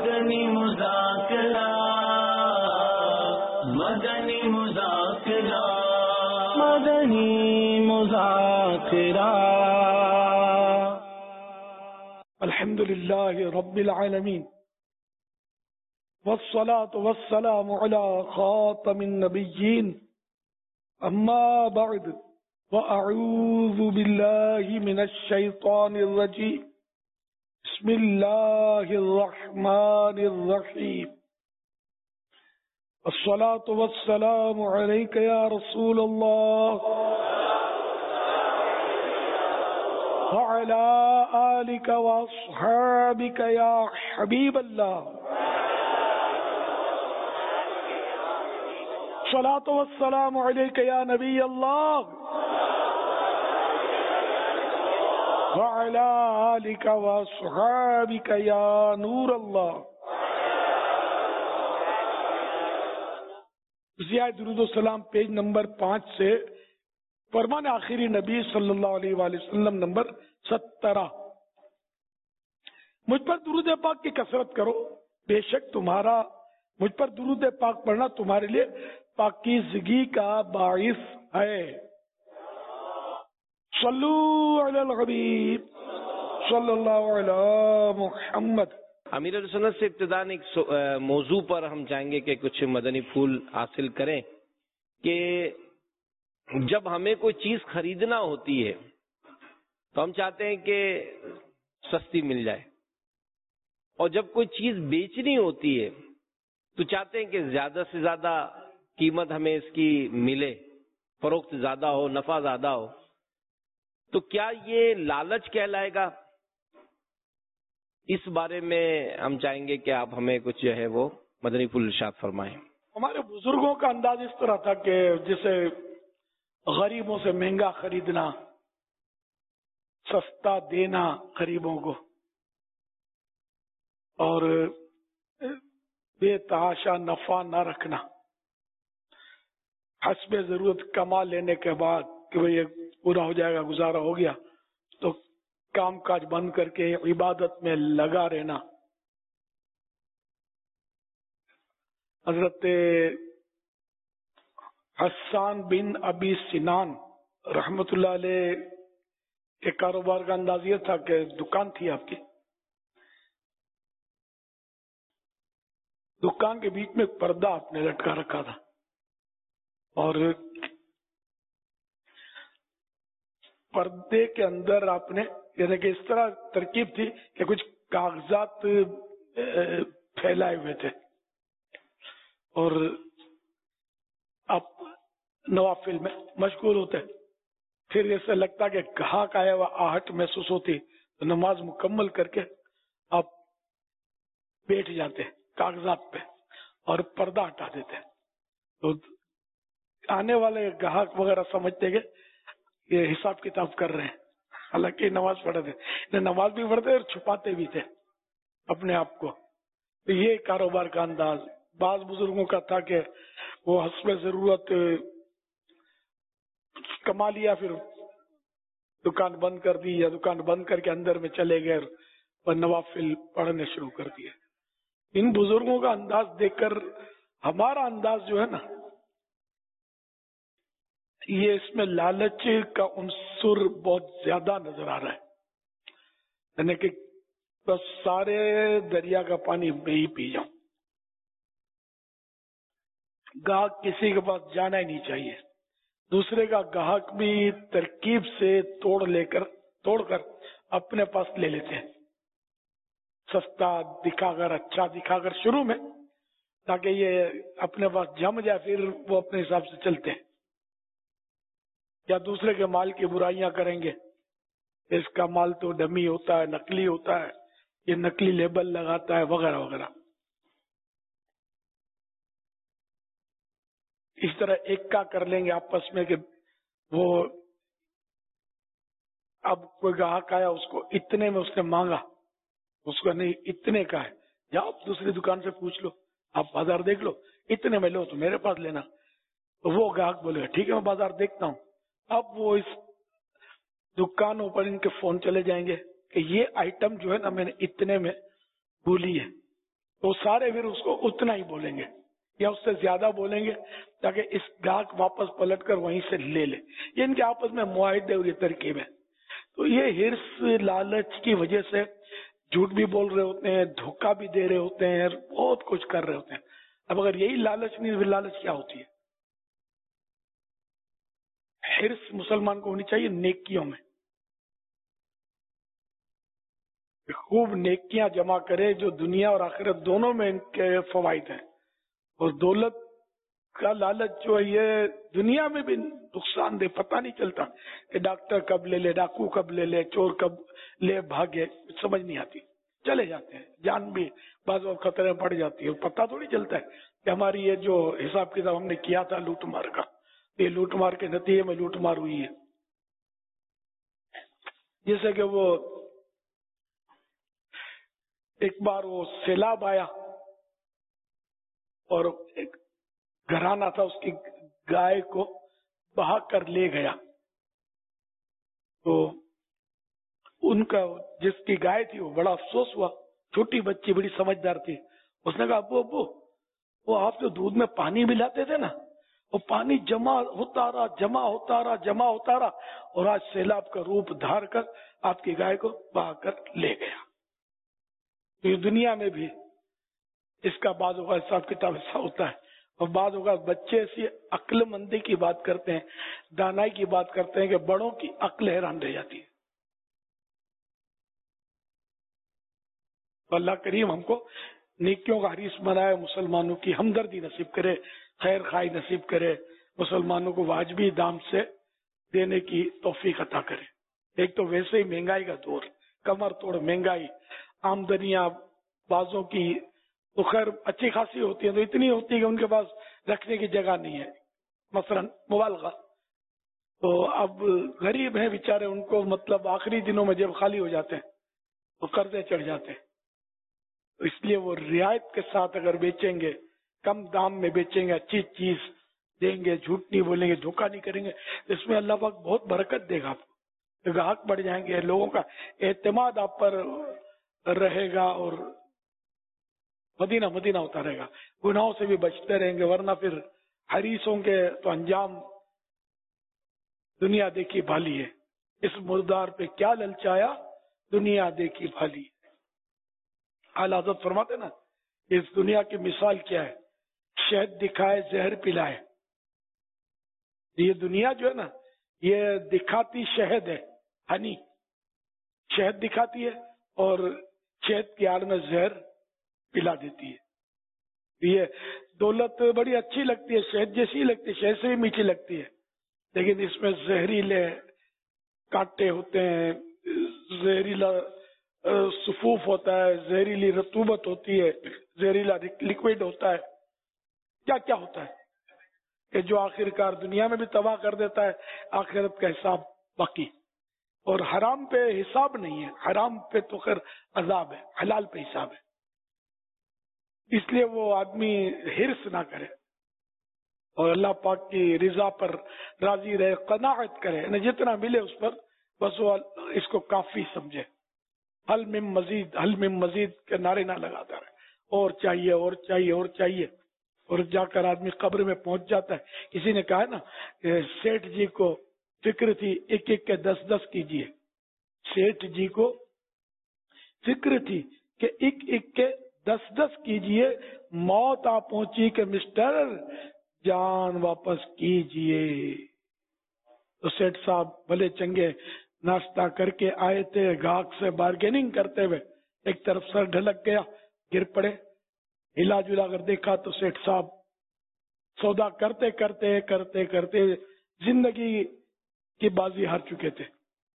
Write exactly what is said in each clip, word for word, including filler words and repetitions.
مدنی مذاکرہ مدنی مذاکرہ مدنی مذاکرہ. الحمد للہ رب العالمین والصلاة والسلام على خاتم النبیین اما بعد واعوذ باللہ من الشیطان الرجیم بسم اللہ الرحمن الرحیم. الصلاة والسلام علیک یا رسول اللہ وعلى آلك واصحابك یا حبیب اللہ. الصلاة والسلام علیک یا نبی اللہ وعلى آلك واصحابك یا نور اللہ. ضیاء درود و سلام پیج نمبر پانچ سے فرمان آخری نبی صلی اللہ علیہ وآلہ وسلم نمبر سترہ. مجھ پر درود پاک کی کثرت کرو، بے شک تمہارا مجھ پر درود پاک پڑھنا تمہارے لیے پاکیزگی کا باعث ہے. صلو علی الحبیب صلی اللہ علی محمد. امیر سنت سے ابتداء ایک موضوع پر ہم چاہیں گے کہ کچھ مدنی پھول حاصل کریں کہ جب ہمیں کوئی چیز خریدنا ہوتی ہے تو ہم چاہتے ہیں کہ سستی مل جائے، اور جب کوئی چیز بیچنی ہوتی ہے تو چاہتے ہیں کہ زیادہ سے زیادہ قیمت ہمیں اس کی ملے، فروخت زیادہ ہو، نفع زیادہ ہو. تو کیا یہ لالچ کہلائے گا؟ اس بارے میں ہم چاہیں گے کہ آپ ہمیں کچھ جو ہے وہ مدنی پھول ارشاد فرمائیں. ہمارے بزرگوں کا انداز اس طرح تھا کہ جسے غریبوں سے مہنگا خریدنا، سستا دینا غریبوں کو، اور بے تحاشا نفع نہ رکھنا، حسب ضرورت کما لینے کے بعد کہ بھئی یہ پورا ہو جائے گا، گزارا ہو گیا تو کام کاج بند کر کے عبادت میں لگا رہنا. حضرت حسان بن ابی سنان رحمت اللہ علیہ کے کاروبار کا انداز یہ تھا کہ دکان تھی آپ کی، دکان کے بیچ میں پردہ آپ نے لٹکا رکھا تھا، اور پردے کے اندر آپ نے یعنی کہ اس طرح ترکیب تھی کہ کچھ کاغذات پھیلائے ہوئے تھے، اور آپ نوافل میں مشغول ہوتے. پھر ایسا لگتا کہ گاہک آیا ہوا آہٹ محسوس ہوتی تو نماز مکمل کر کے آپ بیٹھ جاتے کاغذات پہ اور پردہ ہٹا دیتے. تو آنے والے گاہک وغیرہ سمجھتے کہ یہ حساب کتاب کر رہے ہیں، حالانکہ نماز پڑھتے تھے، نماز بھی پڑھتے اور چھپاتے بھی تھے اپنے آپ کو. تو یہ کاروبار کا انداز بعض بزرگوں کا تھا کہ وہ حسب ضرورت کما لیا، پھر دکان بند کر دی، یا دکان بند کر کے اندر میں چلے گئے اور نوافل پڑھنے شروع کر دیے. ان بزرگوں کا انداز دیکھ کر ہمارا انداز جو ہے نا، یہ اس میں لالچ کا عنصر بہت زیادہ نظر آ رہا ہے. یعنی کہ بس سارے دریا کا پانی میں ہی پی جاؤں، گاہک کسی کے پاس جانا ہی نہیں چاہیے. دوسرے کا گاہک بھی ترکیب سے توڑ لے کر توڑ کر اپنے پاس لے لیتے ہیں، سستا دکھا کر، اچھا دکھا کر شروع میں، تاکہ یہ اپنے پاس جم جائے، پھر وہ اپنے حساب سے چلتے ہیں. یا دوسرے کے مال کی برائیاں کریں گے، اس کا مال تو ڈمی ہوتا ہے، نقلی ہوتا ہے، یہ نقلی لیبل لگاتا ہے، وغیرہ وغیرہ. اس طرح ایک کا کر لیں گے آپس میں کہ وہ اب کوئی گاہک آیا، اس کو اتنے میں اس نے مانگا، اس کو نہیں اتنے کا ہے، یا آپ دوسری دکان سے پوچھ لو، آپ بازار دیکھ لو، اتنے میں لو تو میرے پاس لینا. تو وہ گاہک بولے گا ٹھیک ہے میں بازار دیکھتا ہوں. اب وہ اس دکانوں پر ان کے فون چلے جائیں گے کہ یہ آئٹم جو ہے نا میں نے اتنے میں بولی ہے، تو سارے پھر اس کو اتنا ہی بولیں گے یا اس سے زیادہ بولیں گے تاکہ اس گاہک واپس پلٹ کر وہیں سے لے لے. یہ ان کے آپس میں معاہدے اور یہ ترکیب ہے. تو یہ ہرس لالچ کی وجہ سے جھوٹ بھی بول رہے ہوتے ہیں, دھوکہ بھی دے رہے ہوتے ہیں, بہت کچھ کر رہے ہوتے ہیں. اب اگر یہی لالچ نہیں پھر لالچ کیا ہوتی ہے؟ ہرس مسلمان کو ہونی چاہیے نیکیوں میں, خوب نیکیاں جمع کرے جو دنیا اور آخرت دونوں میں ان کے فوائد ہیں. اور دولت کا لالچ جو ہے یہ دنیا میں بھی نقصان دہ, پتہ نہیں چلتا کہ ڈاکٹر کب لے لے, ڈاکو کب لے لے, چور کب لے بھاگے, سمجھ نہیں آتی. چلے جاتے ہیں, جان بھی بعض اور خطرے میں پڑ جاتی ہے, پتہ تھوڑی چلتا ہے کہ ہماری یہ جو حساب کتاب ہم نے کیا تھا لوٹ مار کا, یہ لوٹ مار کے نتیجے میں لوٹ مار ہوئی ہے. جیسے کہ وہ ایک بار وہ سیلاب آیا اور ایک گھرانہ تھا, اس کی گائے کو بہا کر لے گیا. تو ان کا جس کی گائے تھی وہ بڑا افسوس ہوا, چھوٹی بچی بڑی سمجھدار تھی. اس نے کہا ابو ابو وہ آپ جو دودھ میں پانی ملاتے تھے نا, وہ پانی جمع ہوتا رہا جمع ہوتا رہا جمع ہوتا رہا اور آج سیلاب کا روپ دھار کر آپ کی گائے کو بہا کر لے گیا. تو یہ دنیا میں بھی اس کا بعض اوقات حساب کتاب ایسا ہوتا ہے, اور بعض اوقات بچے ایسی عقل مندی کی بات کرتے ہیں, دانائی کی بات کرتے ہیں کہ بڑوں کی عقل حیران رہ جاتی ہے. تو اللہ کریم ہم کو نیکیوں کا حریص بنائے, مسلمانوں کی ہمدردی نصیب کرے, خیر خواہی نصیب کرے, مسلمانوں کو واجبی دام سے دینے کی توفیق عطا کرے. ایک تو ویسے ہی مہنگائی کا دور, کمر توڑ مہنگائی, آمدنیاں بعضوں کی تو خیر اچھی خاصی ہوتی ہے, تو اتنی ہوتی ہے کہ ان کے پاس رکھنے کی جگہ نہیں ہے, مثلا مبالغہ. تو اب غریب ہیں بیچارے, ان کو مطلب آخری دنوں میں جب خالی ہو جاتے ہیں تو قرضے چڑھ جاتے ہیں. تو اس لیے وہ رعایت کے ساتھ اگر بیچیں گے, کم دام میں بیچیں گے, اچھی چیز دیں گے, جھوٹ نہیں بولیں گے, دھوکہ نہیں کریں گے, اس میں اللہ پاک بہت برکت دے گا آپ کو. گاہک بڑھ جائیں گے, لوگوں کا اعتماد آپ پر رہے گا اور مدینہ مدینہ ہوتا رہے گا. گناہوں سے بھی بچتے رہیں گے, ورنہ پھر حریصوں کے تو انجام دنیا دیکھی بھالی ہے. اس مردار پہ کیا للچایا, دنیا دیکھی بھالی ہے. اعلیٰ حضرت فرماتے نا, اس دنیا کی مثال کیا ہے, شہد دکھائے زہر پلائے. یہ دنیا جو ہے نا یہ دکھاتی شہد ہے, ہنی شہد دکھاتی ہے اور شہد کی آڑ میں زہر پلا دیتی ہے. یہ دولت بڑی اچھی لگتی ہے, شہد جیسی لگتی ہے, شہد سے بھی میٹھی لگتی ہے, لیکن اس میں زہریلے کانٹے ہوتے ہیں, زہریلا صفوف ہوتا ہے, زہریلی رطوبت ہوتی ہے, زہریلا لکوڈ ہوتا ہے. کیا کیا ہوتا ہے کہ جو آخر کار دنیا میں بھی تباہ کر دیتا ہے, آخرت کا حساب باقی. اور حرام پہ حساب نہیں ہے, حرام پہ تو خیر عذاب ہے, حلال پہ حساب ہے. اس لیے وہ آدمی ہرس نہ کرے اور اللہ پاک کی رضا پر راضی رہے, قناعت کرے, جتنا ملے اس پر بس وہ اس کو کافی سمجھے. حل من مزید حل من مزید کے نعرے نہ لگاتا رہے, اور چاہیے اور چاہیے اور چاہیے, اور جا کر آدمی قبر میں پہنچ جاتا ہے. کسی نے کہا نا کہ سیٹھ جی کو فکر تھی ایک ایک کے دس دس کیجیے. سیٹھ جی کو فکر تھی کہ ایک ایک کے دس دس کیجیے, موت آ پہنچی کہ مسٹر جان واپس کیجیے. تو سیٹھ صاحب بھلے چنگے ناشتہ کر کے آئے تھے, گاہک سے بارگیننگ کرتے ہوئے ایک طرف سر ڈھلک گیا, گر پڑے. ہلا جلا کر دیکھا تو سیٹھ صاحب سودا کرتے کرتے کرتے کرتے زندگی کی بازی ہار چکے تھے,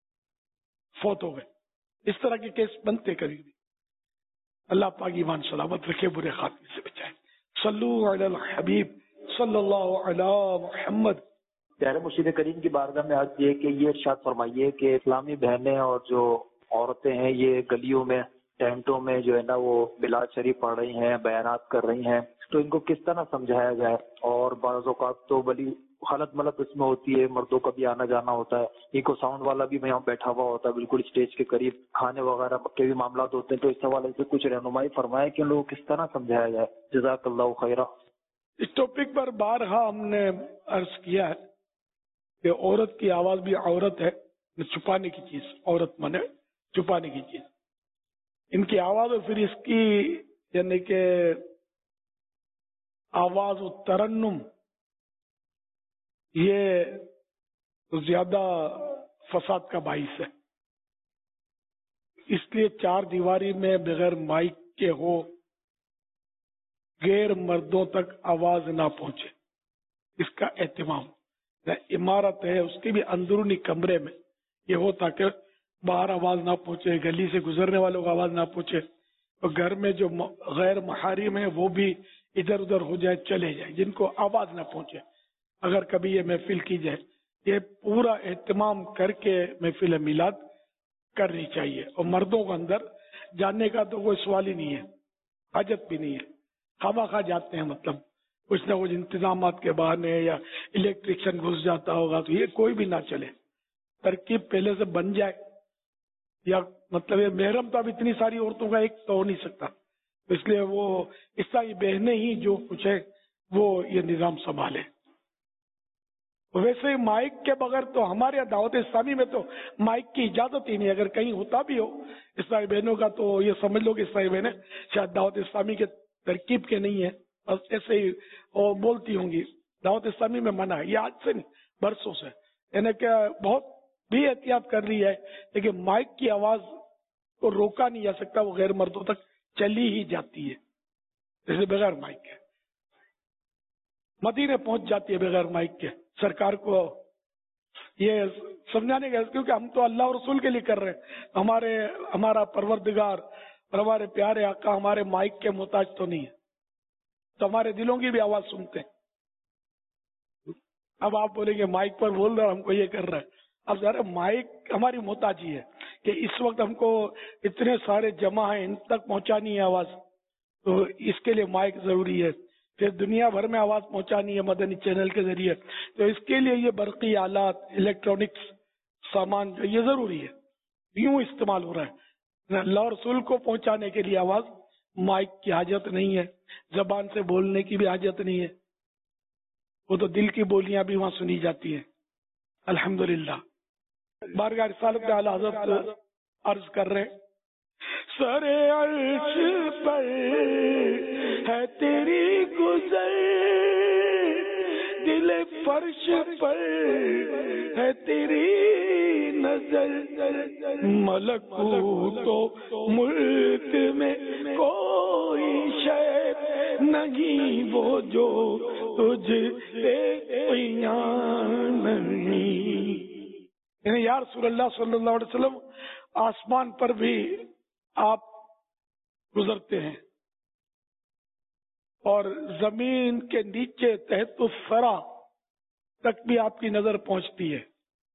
فوت ہو گئے. اس طرح کے کیس بنتے کبھی بھی. اللہ پاک ایمان سلامت رکھے, برے خاتمے سے بچائے. صلو علی الحبیب صلی اللہ علی محمد. پیارے مرشد کریم کی بارگاہ میں آج یہ کہ یہ ارشاد فرمائیے کہ اسلامی بہنیں اور جو عورتیں ہیں یہ گلیوں میں ٹینٹوں میں جو ہے نا وہ میلاد شریف پڑھ رہی ہیں, بیانات کر رہی ہیں, تو ان کو کس طرح سمجھایا جائے. اور بعض اوقات تو بڑی حالت ملت اس میں ہوتی ہے، مردوں کا بھی آنا جانا ہوتا ہے، ایکو ساؤنڈ والا بھی یہاں بیٹھا ہوا ہوتا ہے بالکل اسٹیج کے قریب، کھانے وغیرہ کے بھی معاملات ہوتے ہیں، تو اس حوالے سے کچھ رہنمائی فرمائے کہ لوگوں کو کس طرح سمجھایا جائے؟ جزاک اللہ خیرہ۔ اس ٹاپک پر بارہا ہم نے عرض کیا ہے کہ عورت کی آواز بھی عورت ہے، چھپانے کی چیز، عورت مانے چھپانے کی چیز، ان کی آواز اور پھر اس کی یعنی کہ آواز و ترنم یہ زیادہ فساد کا باعث ہے، اس لیے چار دیواری میں بغیر مائک کے ہو، غیر مردوں تک آواز نہ پہنچے، اس کا اہتمام۔ عمارت ہے اس کے بھی اندرونی کمرے میں یہ ہو تاکہ باہر آواز نہ پہنچے، گلی سے گزرنے والوں کو آواز نہ پہنچے، اور گھر میں جو غیر محارم ہیں وہ بھی ادھر ادھر ہو جائے، چلے جائیں، جن کو آواز نہ پہنچے۔ اگر کبھی یہ محفل کی جائے، یہ پورا اہتمام کر کے محفل میلاد کرنی چاہیے، اور مردوں کو اندر جاننے کا تو کوئی سوال ہی نہیں ہے، حاجت بھی نہیں ہے، خواہ خواہ جاتے ہیں، مطلب کچھ نہ کچھ انتظامات کے بہانے یا الیکٹریشن گھس جاتا ہوگا، تو یہ کوئی بھی نہ چلے، ترکیب پہلے سے بن جائے، یا مطلب یہ محرم تو اب اتنی ساری عورتوں کا ایک تو ہو نہیں سکتا، اس لیے وہ عیسائی بہنیں ہی جو کچھ ہے وہ یہ نظام سنبھالے۔ ویسے مائک کے بغیر تو ہمارے دعوت اسلامی میں تو مائک کی اجازت ہی نہیں، اگر کہیں ہوتا بھی ہو عیسائی بہنوں کا تو یہ سمجھ لو کہ عیسائی بہنیں شاید دعوت اسلامی کے ترکیب کے نہیں ہے، بس ایسے ہی وہ بولتی ہوں گی۔ دعوت اسلامی میں منع ہے، یہ آج سے نہیں برسوں سے، یعنی کہ بہت بھی احتیاط کر رہی ہے، لیکن مائک کی آواز کو روکا نہیں جا سکتا، وہ غیر مردوں تک چلی ہی جاتی ہے، جیسے بغیر مائک کے مدینے پہنچ جاتی ہے، بغیر مائک کے۔ سرکار کو یہ سمجھانے کا، کیونکہ ہم تو اللہ اور رسول کے لیے کر رہے ہیں، ہمارے ہمارا پروردگار اور ہمارے پیارے آقا ہمارے مائک کے محتاج تو نہیں ہے، تو ہمارے دلوں کی بھی آواز سنتے ہیں۔ اب آپ بولیں گے مائک پر بول رہا ہم کو یہ کر رہا ہے، اب ذرا مائک ہماری محتاجی ہے کہ اس وقت ہم کو اتنے سارے جمع ہیں، ان تک پہنچانی ہے آواز، تو اس کے لیے مائک ضروری ہے۔ پھر دنیا بھر میں آواز پہنچانی ہے مدنی چینل کے ذریعے، تو اس کے لیے یہ برقی آلات، الیکٹرانکس سامان جو یہ ضروری ہے، یوں استعمال ہو رہا ہے۔ اللہ اور رسول کو پہنچانے کے لیے آواز مائک کی حاجت نہیں ہے، زبان سے بولنے کی بھی حاجت نہیں ہے، وہ تو دل کی بولیاں بھی وہاں سنی جاتی ہیں۔ الحمدللہ بارگاہ رسالت میں اعلیٰ حضرت عرض کر رہے ہیں، سر عرش پر ہے تیری گزر، دل فرش پر ہے تیری نظر، ملکوت تو ملک میں کوئی شے نہیں وہ جو تجھ سے عیاں نہیں۔ یعنی یا رسول اللہ صلی اللہ علیہ وسلم آسمان پر بھی آپ گزرتے ہیں، اور زمین کے نیچے تحت الثری تک بھی آپ کی نظر پہنچتی ہے۔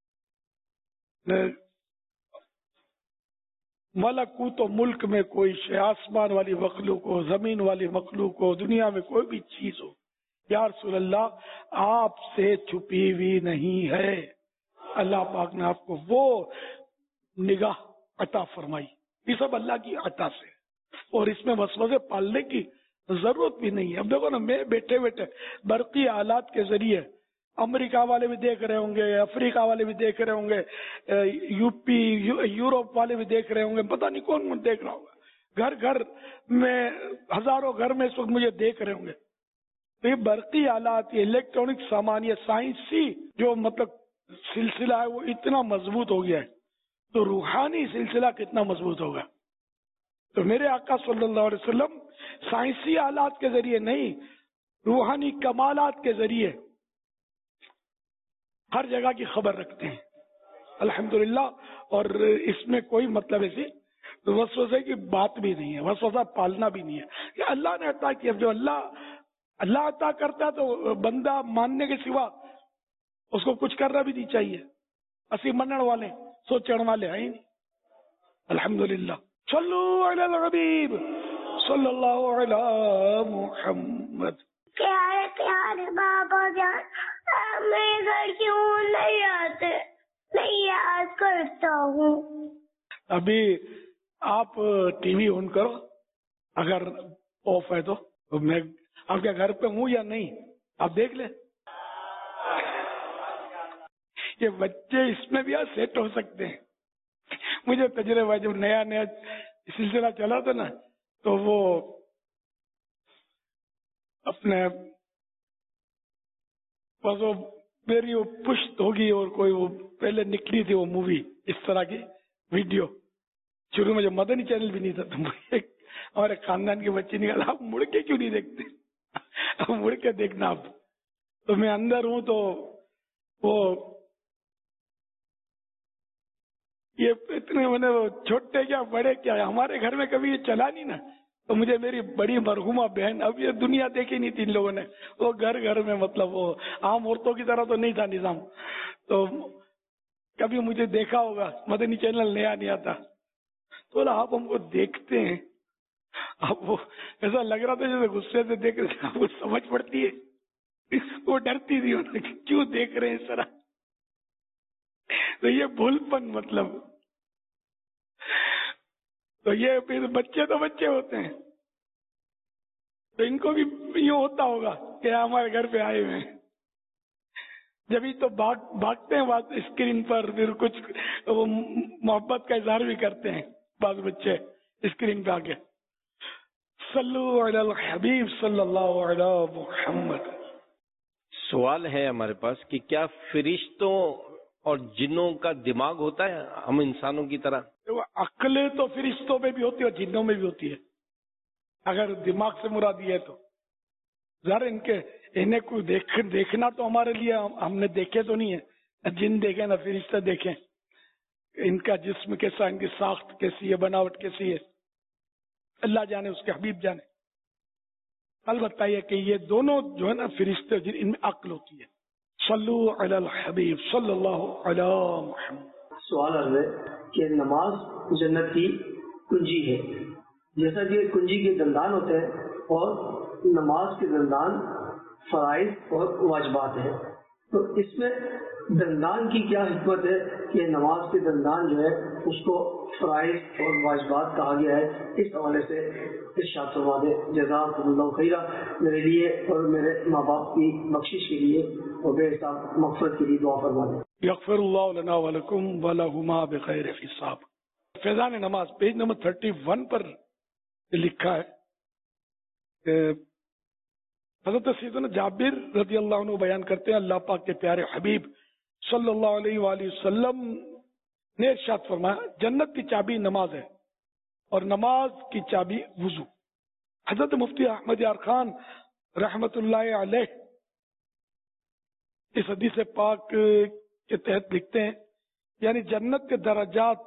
ملکوت و ملک میں کوئی شے، آسمان والی مخلوق ہو، زمین والی مخلوق ہو، دنیا میں کوئی بھی چیز ہو، یا رسول اللہ آپ سے چھپی ہوئی نہیں ہے۔ اللہ پاک نے آپ کو وہ نگاہ عطا فرمائی، یہ سب اللہ کی عطا سے، اور اس میں وسوسے پالنے کی ضرورت بھی نہیں ہے۔ اب دیکھو نا، میں بیٹھے بیٹھے برقی آلات کے ذریعے امریکہ والے بھی دیکھ رہے ہوں گے، افریقہ والے بھی دیکھ رہے ہوں گے، یو پی یورپ والے بھی دیکھ رہے ہوں گے، پتہ نہیں کون کون دیکھ رہا ہوگا، گھر گھر میں ہزاروں گھر میں اس وقت مجھے دیکھ رہے ہوں گے۔ تو یہ برقی آلات، یہ الیکٹرانک سامان، یہ سائنسی جو مطلب سلسلہ ہے وہ اتنا مضبوط ہو گیا ہے، تو روحانی سلسلہ کتنا مضبوط ہوگا۔ تو میرے آقا صلی اللہ علیہ وسلم سائنسی آلات کے ذریعے نہیں، روحانی کمالات کے ذریعے ہر جگہ کی خبر رکھتے ہیں، الحمدللہ۔ اور اس میں کوئی مطلب ایسی وسوسے کی بات بھی نہیں ہے، وسوسہ پالنا بھی نہیں ہے، کہ اللہ نے عطا کیا، جو اللہ اللہ عطا کرتا ہے تو بندہ ماننے کے سوا اس کو کچھ کرنا بھی نہیں چاہیے۔ اسی منن والے سوچن والے ہیں نہیں، الحمدللہ۔ صلو علی الحبیب صلی اللہ علی محمد۔ پیارے پیارے بابا جان، میں گھر کی ہوں نہیں آتے، میں یاد کرتا ہوں. ابھی آپ ٹی وی آن کرو، اگر آف ہے تو میں آپ کے گھر پہ ہوں یا نہیں آپ دیکھ لیں. یہ بچے اس میں بھی سیٹ ہو سکتے ہیں. مجھے تجربہ جب نیا نیا سلسلہ چلا تھا نا تو وہ اپنے بس وہ میری وہ پشت ہوگی اور کوئی وہ پہلے نکلی تھی وہ مووی اس طرح کی ویڈیو. شروع میں جو مدنی چینل بھی نہیں تھا تو ہمارے خاندان کے بچے نکالا آپ مڑ کے کیوں نہیں دیکھتے، آپ مڑ کے دیکھنا. آپ تو میں اندر ہوں تو وہ یہ اتنے میں نے چھوٹے کیا بڑے کیا ہمارے گھر میں کبھی یہ چلا نہیں نا. تو مجھے میری بڑی مرحومہ بہن، اب یہ دنیا دیکھی نہیں تھی ان لوگوں نے، وہ گھر گھر میں مطلب وہ عام عورتوں کی طرح تو نہیں تھا نظام. تو کبھی مجھے دیکھا ہوگا، مدنی چینل نیا نہیں آتا تو بولا آپ ہم کو دیکھتے ہیں. اب وہ ایسا لگ رہا تھا جیسے غصے سے دیکھ رہے آپ کو سمجھ پڑتی ہے، وہ ڈرتی تھی کہ کیوں دیکھ رہے ہیں اس طرح. تو یہ بھول پن مطلب، تو یہ پھر بچے تو بچے ہوتے ہیں تو ان کو بھی یوں ہوتا ہوگا کہ ہمارے گھر پہ آئے ہوئے ہیں. جبھی تو بھاگ بھاگتے ہیں بات اسکرین پر، پھر کچھ وہ محبت کا اظہار بھی کرتے ہیں بعض بچے اسکرین پہ آ کے. صلو علی الحبیب صلی اللہ علی محمد. سوال ہے ہمارے پاس کہ کیا فرشتوں اور جنوں کا دماغ ہوتا ہے ہم انسانوں کی طرح؟ عقل تو فرشتوں میں بھی ہوتی ہے اور جنوں میں بھی ہوتی ہے. اگر دماغ سے مراد یہ ہے تو ذرا ان کے انہیں کو دیکھ دیکھنا تو ہمارے لیے ہم نے دیکھے تو نہیں ہے، جن دیکھیں نہ فرشتے دیکھیں، ان کا جسم کیسا، ان کی ساخت کیسی ہے، بناوٹ کیسی ہے، اللہ جانے، اس کے حبیب جانے. البتہ یہ کہ یہ دونوں جو ہے نا فرشتے ان میں عقل ہوتی ہے. صلو علی الحبیب صلی اللہ علی محمد. سوال ہے کہ نماز جنت کی کنجی ہے، جیسا کہ کنجی کے دندان ہوتے ہیں اور نماز کے دندان فرائض اور واجبات ہیں، تو اس میں دندان کی کیا حکمت ہے کہ نماز کے دندان جو ہے اس کو فرائض اور واجبات کہا گیا ہے؟ اس حوالے سے ارشاد فرما دیں. جزاکم اللہ خیرہ. میرے لیے اور میرے ماں باپ کی بخشش کے لیے اور بے حساب مغفرت کے لیے دعا فرما دیں. یغفر اللہ لنا ولکم ولہما بخیر حساب. فیضان نماز پیج نمبر تھرٹی ون پر لکھا ہے کہ حضرت سیدنا جابر رضی اللہ عنہ بیان کرتے ہیں اللہ پاک کے پیارے حبیب صلی اللہ علیہ وآلہ وسلم نے ارشاد فرمایا جنت کی چابی نماز ہے اور نماز کی چابی وضو. حضرت مفتی احمد یار خان رحمت اللہ علیہ اس حدیث پاک کے تحت لکھتے ہیں یعنی جنت کے درجات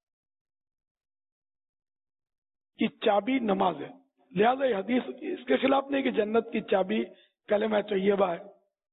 کی چابی نماز ہے. لہذا یہ حدیث اس کے خلاف نہیں کہ جنت کی چابی کلمہ طیبہ ہے،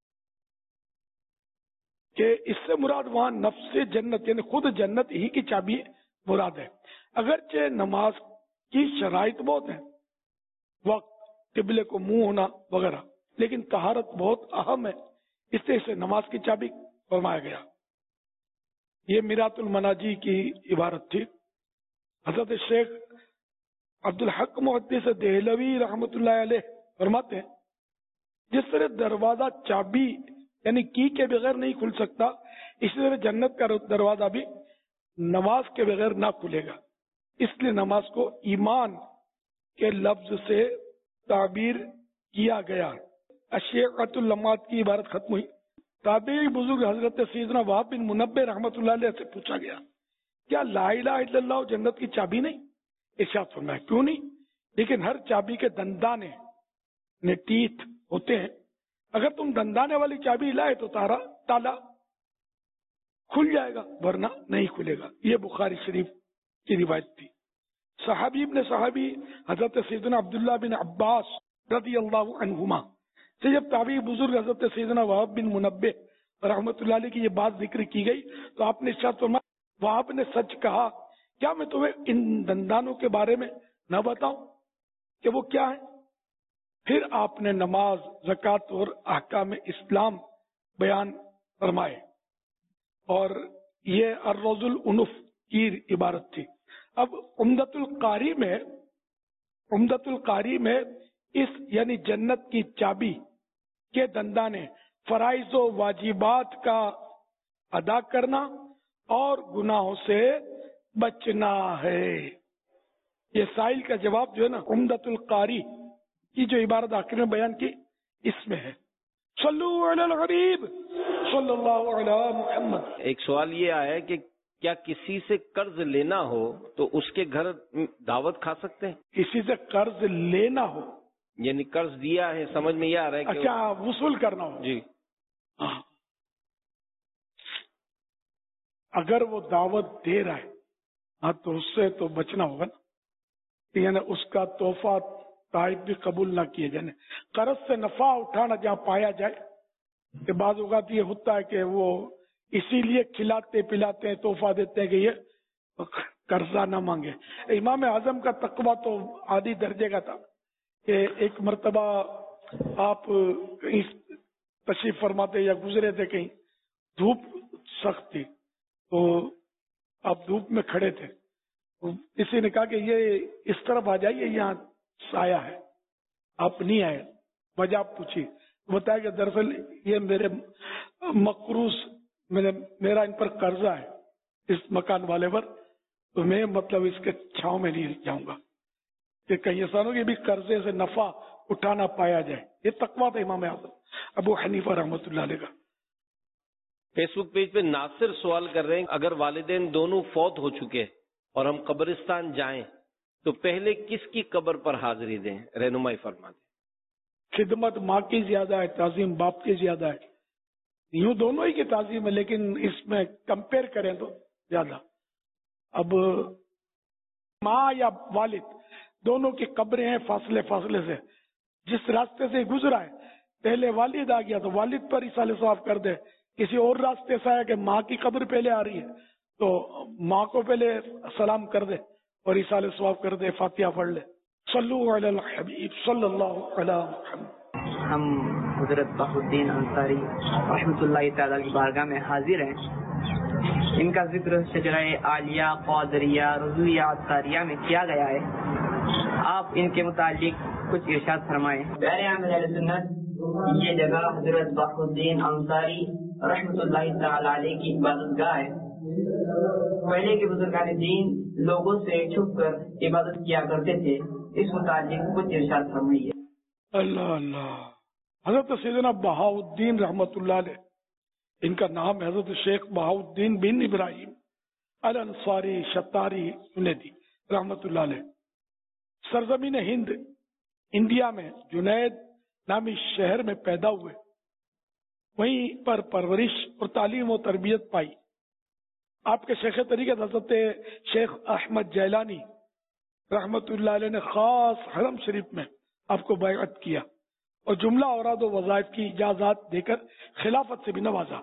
کہ اس سے مراد وہاں نفس جنت یعنی خود جنت ہی کی چابی مراد ہے. اگرچہ نماز کی شرائط بہت ہیں، وقت، قبلے کو منہ ہونا وغیرہ، لیکن طہارت بہت اہم ہے، اس سے اسے نماز کی چابی فرمایا گیا. یہ میرات المناجی کی عبارت تھی. حضرت شیخ عبد الحق محدث دہلوی رحمت اللہ علیہ فرماتے ہیں جس طرح دروازہ چابی یعنی کی کے بغیر نہیں کھل سکتا، اسی طرح جنت کا دروازہ بھی نماز کے بغیر نہ کھلے گا. اس لیے نماز کو ایمان کے لفظ سے تعبیر کیا گیا. اشیقۃ اللمات کی عبارت ختم ہوئی. تابعی بزرگ حضرت سیدنا وہب بن منبہ رحمت اللہ علیہ سے پوچھا گیا کیا لا الہ الا اللہ جنت کی چابی نہیں؟ ارشاد فرمایا کیوں نہیں، لیکن ہر چابی کے دندانے نے ٹیتھ ہوتے ہیں، اگر تم دندانے والی چابی لائے تو تارا تالا کھل جائے گا ورنہ نہیں کھلے گا. یہ بخاری شریف کی روایت تھی. صحابی ابن صحابی حضرت سیدنا عبداللہ بن عباس رضی اللہ عنہما سے جب تابعی بزرگ حضرت سیدنا وہب بن منبہ رحمت اللہ علیہ کی یہ بات ذکر کی گئی تو آپ نے ارشاد فرمایا وہب نے سچ کہا، کیا میں تمہیں ان دندانوں کے بارے میں نہ بتاؤں کہ وہ کیا ہیں؟ پھر آپ نے نماز، زکوٰۃ اور احکام اسلام بیان فرمائے، اور یہ الروض العنف کی عبارت تھی۔ اب عمدۃ القاری میں عمدۃ القاری میں اس یعنی جنت کی چابی کے دندانے فرائض و واجبات کا ادا کرنا اور گناہوں سے بچنا ہے۔ یہ سائل کا جواب جو ہے نا عمدۃ القاری کی جو عبارت آخر میں بیان کی اس میں ہے۔ صلو علی الحبیب صلی اللہ علی محمد۔ ایک سوال یہ آیا کہ کیا کسی سے قرض لینا ہو تو اس کے گھر دعوت کھا سکتے ہیں؟ کسی سے قرض لینا ہو یعنی قرض دیا ہے، سمجھ میں یہ آ رہا ہے کہ اچھا وصول کرنا ہو، جی ہاں۔ اگر وہ دعوت دے رہا ہے ہاں تو اس سے تو بچنا ہوگا نا، یعنی اس کا تحفہ تائب بھی قبول نہ کیے جانے۔ قرض سے نفع اٹھانا جہاں پایا جائے کہ بعض اوقات یہ ہوتا ہے کہ وہ اسی لیے کھلاتے پلاتے ہیں، تحفہ دیتے ہیں کہ یہ قرضہ نہ مانگے۔ امام اعظم کا تقویٰ تو عادی درجے کا تھا کہ ایک مرتبہ آپ کہیں تشریف فرماتے یا گزرے تھے، کہیں دھوپ سخت تھی تو آپ دھوپ میں کھڑے تھے، کسی نے کہا کہ یہ اس طرف آ جائیے یہاں سایہ ہے، آپ نہیں آئے، وجہ پوچھی، بتایا کہ دراصل یہ میرے مقروض میں میرا ان پر قرضہ ہے اس مکان والے پر، تو میں مطلب اس کے چھاؤں میں نہیں جاؤں گا کہ کہیں ایسا ہو کہ بھی قرضے سے نفع اٹھانا پایا جائے۔ یہ تقویٰ تھا امام اعظم ابو حنیفہ رحمۃ اللہ علیہ کا۔ فیس بک پیج پہ ناصر سوال کر رہے ہیں اگر والدین دونوں فوت ہو چکے اور ہم قبرستان جائیں تو پہلے کس کی قبر پر حاضری دیں؟ رہنمائی فرما دیں۔ خدمت ماں کی زیادہ ہے، تعظیم باپ کی زیادہ ہے، یوں دونوں ہی کی تعظیم ہے، لیکن اس میں کمپیر کریں تو زیادہ۔ اب ماں یا والد دونوں کی قبریں ہیں فاصلے فاصلے سے، جس راستے سے گزرا ہے پہلے والد آ گیا تو والد پر ایصال ثواب کر دے، کسی اور راستے سے آیا کہ ماں کی قبر پہلے آ رہی ہے تو ماں کو پہلے سلام کر دے اور ایصال ثواب کر دے، فاتحہ پڑھ لے۔ صلو علی الحبیب صلی اللہ علی محمد۔ ہم حضرت بہاء الدین انصاری رحمۃ اللہ تعالی کی بارگاہ میں حاضر ہیں۔ ان کا ذکر شجرہ عالیہ، قادریہ، رضویہ، عطاریہ میں کیا گیا ہے، آپ ان کے متعلق کچھ ارشاد فرمائیں۔ پیارے اہل سنت، یہ جگہ حضرت بہاء الدین انصاری رحمۃ اللہ تعالی علیہ کی عبادت گاہ ہے۔ پہلے کے بزرگان دین لوگوں سے چھپ کر عبادت کیا کرتے تھے، اس متعلق کچھ ارشاد فرمائیے۔ اللہ اللہ۔ حضرت سیدنا بہاء الدین رحمۃ اللہ علیہ، ان کا نام ہے حضرت شیخ بہاء الدین بن ابراہیم الانصاری شتاری سنیدی رحمۃ اللہ علیہ، سرزمین ہند انڈیا میں جنید نامی شہر میں پیدا ہوئے، وہیں پر پرورش اور تعلیم و تربیت پائی۔ آپ کے شیخ طریقت حضرت شیخ احمد جیلانی رحمۃ اللہ علیہ نے خاص حرم شریف میں آپ کو بیعت کیا اور جملہ اوراد و وظائف کی اجازت دے کر خلافت سے بھی نوازا۔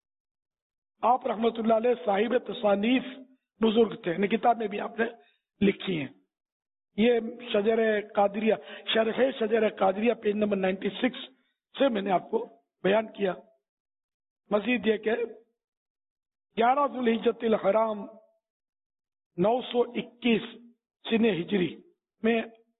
آپ رحمۃ اللہ علیہ صاحب تصانیف بزرگ تھے، یعنی کتاب میں بھی آپ نے لکھی ہیں۔ یہ شجر قادریہ، شرح شجر قادریہ پیج نمبر نائنٹی سکس سے میں نے آپ کو بیان کیا۔ مزید یہ کہ گیارہ ذوالحجۃ الحرام نو سو اکیس سن ہجری میں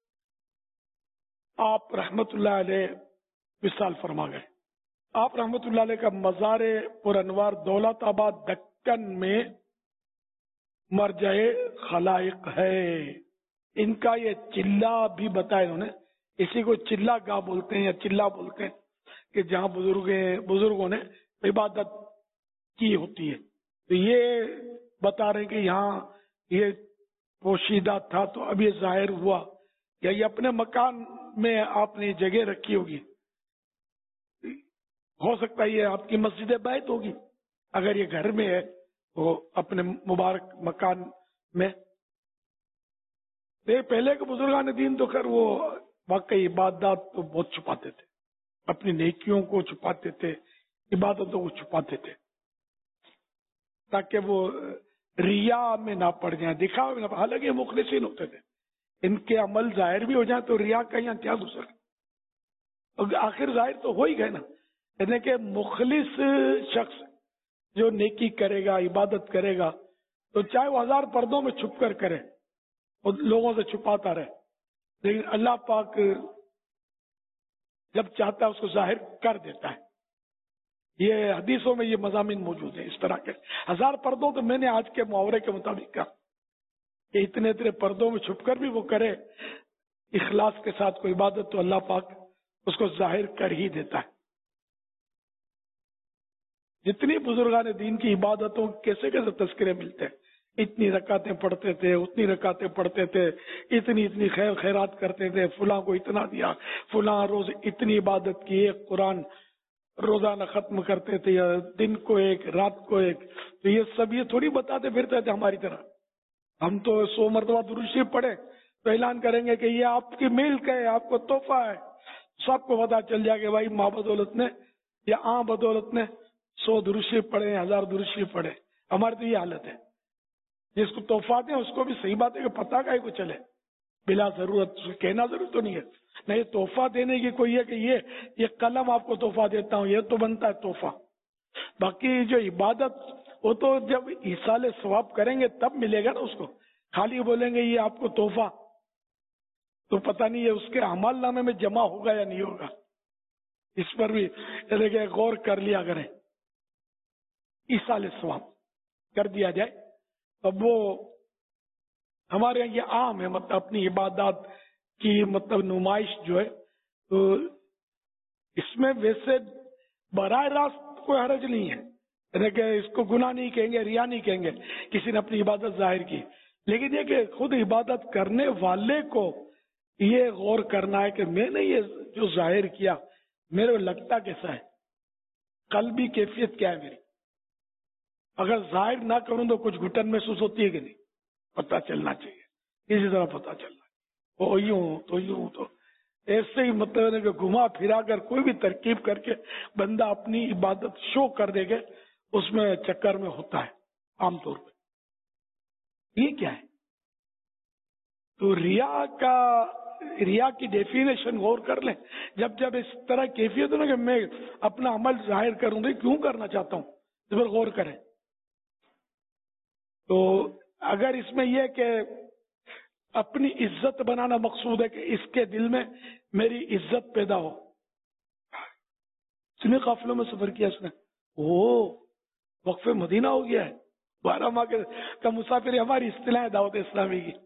آپ رحمت اللہ علیہ وصال فرما گئے۔ آپ رحمت اللہ علیہ کا مزار پر انوار دولت آباد دکن میں مرجع خلائق ہے۔ ان کا یہ چلہ بھی بتایا انہوں نے، اسی کو چلہ گاہ بولتے ہیں یا چلہ بولتے ہیں کہ جہاں بزرگ بزرگوں نے عبادت کی ہوتی ہے۔ تو یہ بتا رہے ہیں کہ یہاں یہ پوشیدہ تھا تو اب یہ ظاہر ہوا، یا یہ اپنے مکان میں آپ نے جگہ رکھی ہوگی، ہو سکتا ہے یہ آپ کی مسجد بیت ہوگی، اگر یہ گھر میں ہے تو اپنے مبارک مکان میں۔ پہلے کے بزرگان دین تو خیر وہ واقعی عبادات تو بہت چھپاتے تھے، اپنی نیکیوں کو چھپاتے تھے، عبادتوں کو چھپاتے تھے تاکہ وہ ریا میں نہ پڑ جائیں، دکھاوے میں نہ پڑ۔ حالانکہ مخلصین ہوتے تھے، ان کے عمل ظاہر بھی ہو جائیں تو ریا کا یہاں کیا گزر، آخر ظاہر تو ہو ہی گئے نا۔ یعنی کہ مخلص شخص جو نیکی کرے گا، عبادت کرے گا، تو چاہے وہ ہزار پردوں میں چھپ کر کرے اور لوگوں سے چھپاتا رہے، لیکن اللہ پاک جب چاہتا ہے اس کو ظاہر کر دیتا ہے. یہ حدیثوں میں یہ مضامین موجود ہیں اس طرح کے. ہزار پردوں تو میں نے آج کے محاورے کے مطابق کہا کہ اتنے اتنے پردوں میں چھپ کر بھی وہ کرے اخلاص کے ساتھ کوئی عبادت، تو اللہ پاک اس کو ظاہر کر ہی دیتا ہے. جتنی بزرگان دین کی عبادتوں کیسے کیسے تذکرے ملتے ہیں، اتنی رکعتیں پڑھتے تھے، اتنی رکعتیں پڑھتے تھے، اتنی اتنی خیر خیرات کرتے تھے، فلاں کو اتنا دیا، فلاں روز اتنی عبادت کی، ایک قرآن روزانہ ختم کرتے تھے، یا دن کو ایک، رات کو ایک. تو یہ سب یہ تھوڑی بتاتے پھرتے تھے ہماری طرح. ہم تو سو مرتبہ درود شریف پڑھے تو اعلان کریں گے کہ یہ آپ کی ملک ہے، آپ کو تحفہ ہے. سب کو پتا چل جائے کہ بھائی ماں بدولت نے یا آ بدولت نے سو درود شریف پڑھے، ہزار درود شریف پڑھے. ہماری تو یہ حالت ہے. جس کو تحفہ دیں اس کو بھی صحیح بات ہے کہ پتہ کا ہی کو چلے، بلا ضرورت کہنا ضرور تو نہیں ہے. نہیں، تحفہ دینے کی کوئی ہے کہ یہ یہ قلم آپ کو تحفہ دیتا ہوں، یہ تو بنتا ہے تحفہ. باقی جو عبادت وہ تو جب ایصال ثواب کریں گے تب ملے گا نا اس کو. خالی بولیں گے یہ آپ کو تحفہ، تو پتہ نہیں ہے اس کے اعمال نامے میں جمع ہوگا یا نہیں ہوگا. اس پر بھی کہ غور کر لیا کریں. ایصال ثواب کر دیا جائے. اب وہ ہمارے یہاں یہ عام ہے، مطلب اپنی عبادات کی مطلب نمائش جو ہے، تو اس میں ویسے براہ راست کوئی حرج نہیں ہے، یعنی کہ اس کو گناہ نہیں کہیں گے، ریا نہیں کہیں گے کسی نے اپنی عبادت ظاہر کی. لیکن یہ کہ خود عبادت کرنے والے کو یہ غور کرنا ہے کہ میں نے یہ جو ظاہر کیا میرے کو لگتا کیسا ہے، قلبی کیفیت کیا ہے میری. اگر ظاہر نہ کروں تو کچھ گھٹن محسوس ہوتی ہے کہ نہیں، پتہ چلنا چاہیے. اسی طرح پتہ چلنا وہ یوں تو یوں تو ایسے ہی مطلب ہے کہ گھما پھرا کر کوئی بھی ترکیب کر کے بندہ اپنی عبادت شو کر دے گا، اس میں چکر میں ہوتا ہے عام طور پہ. یہ کیا ہے؟ تو ریا کا ریا کی ڈیفینیشن غور کر لیں. جب جب اس طرح کیفیت ہو نا کہ میں اپنا عمل ظاہر کروں تو کیوں کرنا چاہتا ہوں، اس پر غور کریں. تو اگر اس میں یہ کہ اپنی عزت بنانا مقصود ہے کہ اس کے دل میں میری عزت پیدا ہو. اتنے قافلوں میں سفر کیا اس نے، او وقف مدینہ ہو گیا ہے، بارہ ماہ کا مسافر. ہماری اصطلاح دعوت اسلامی کی.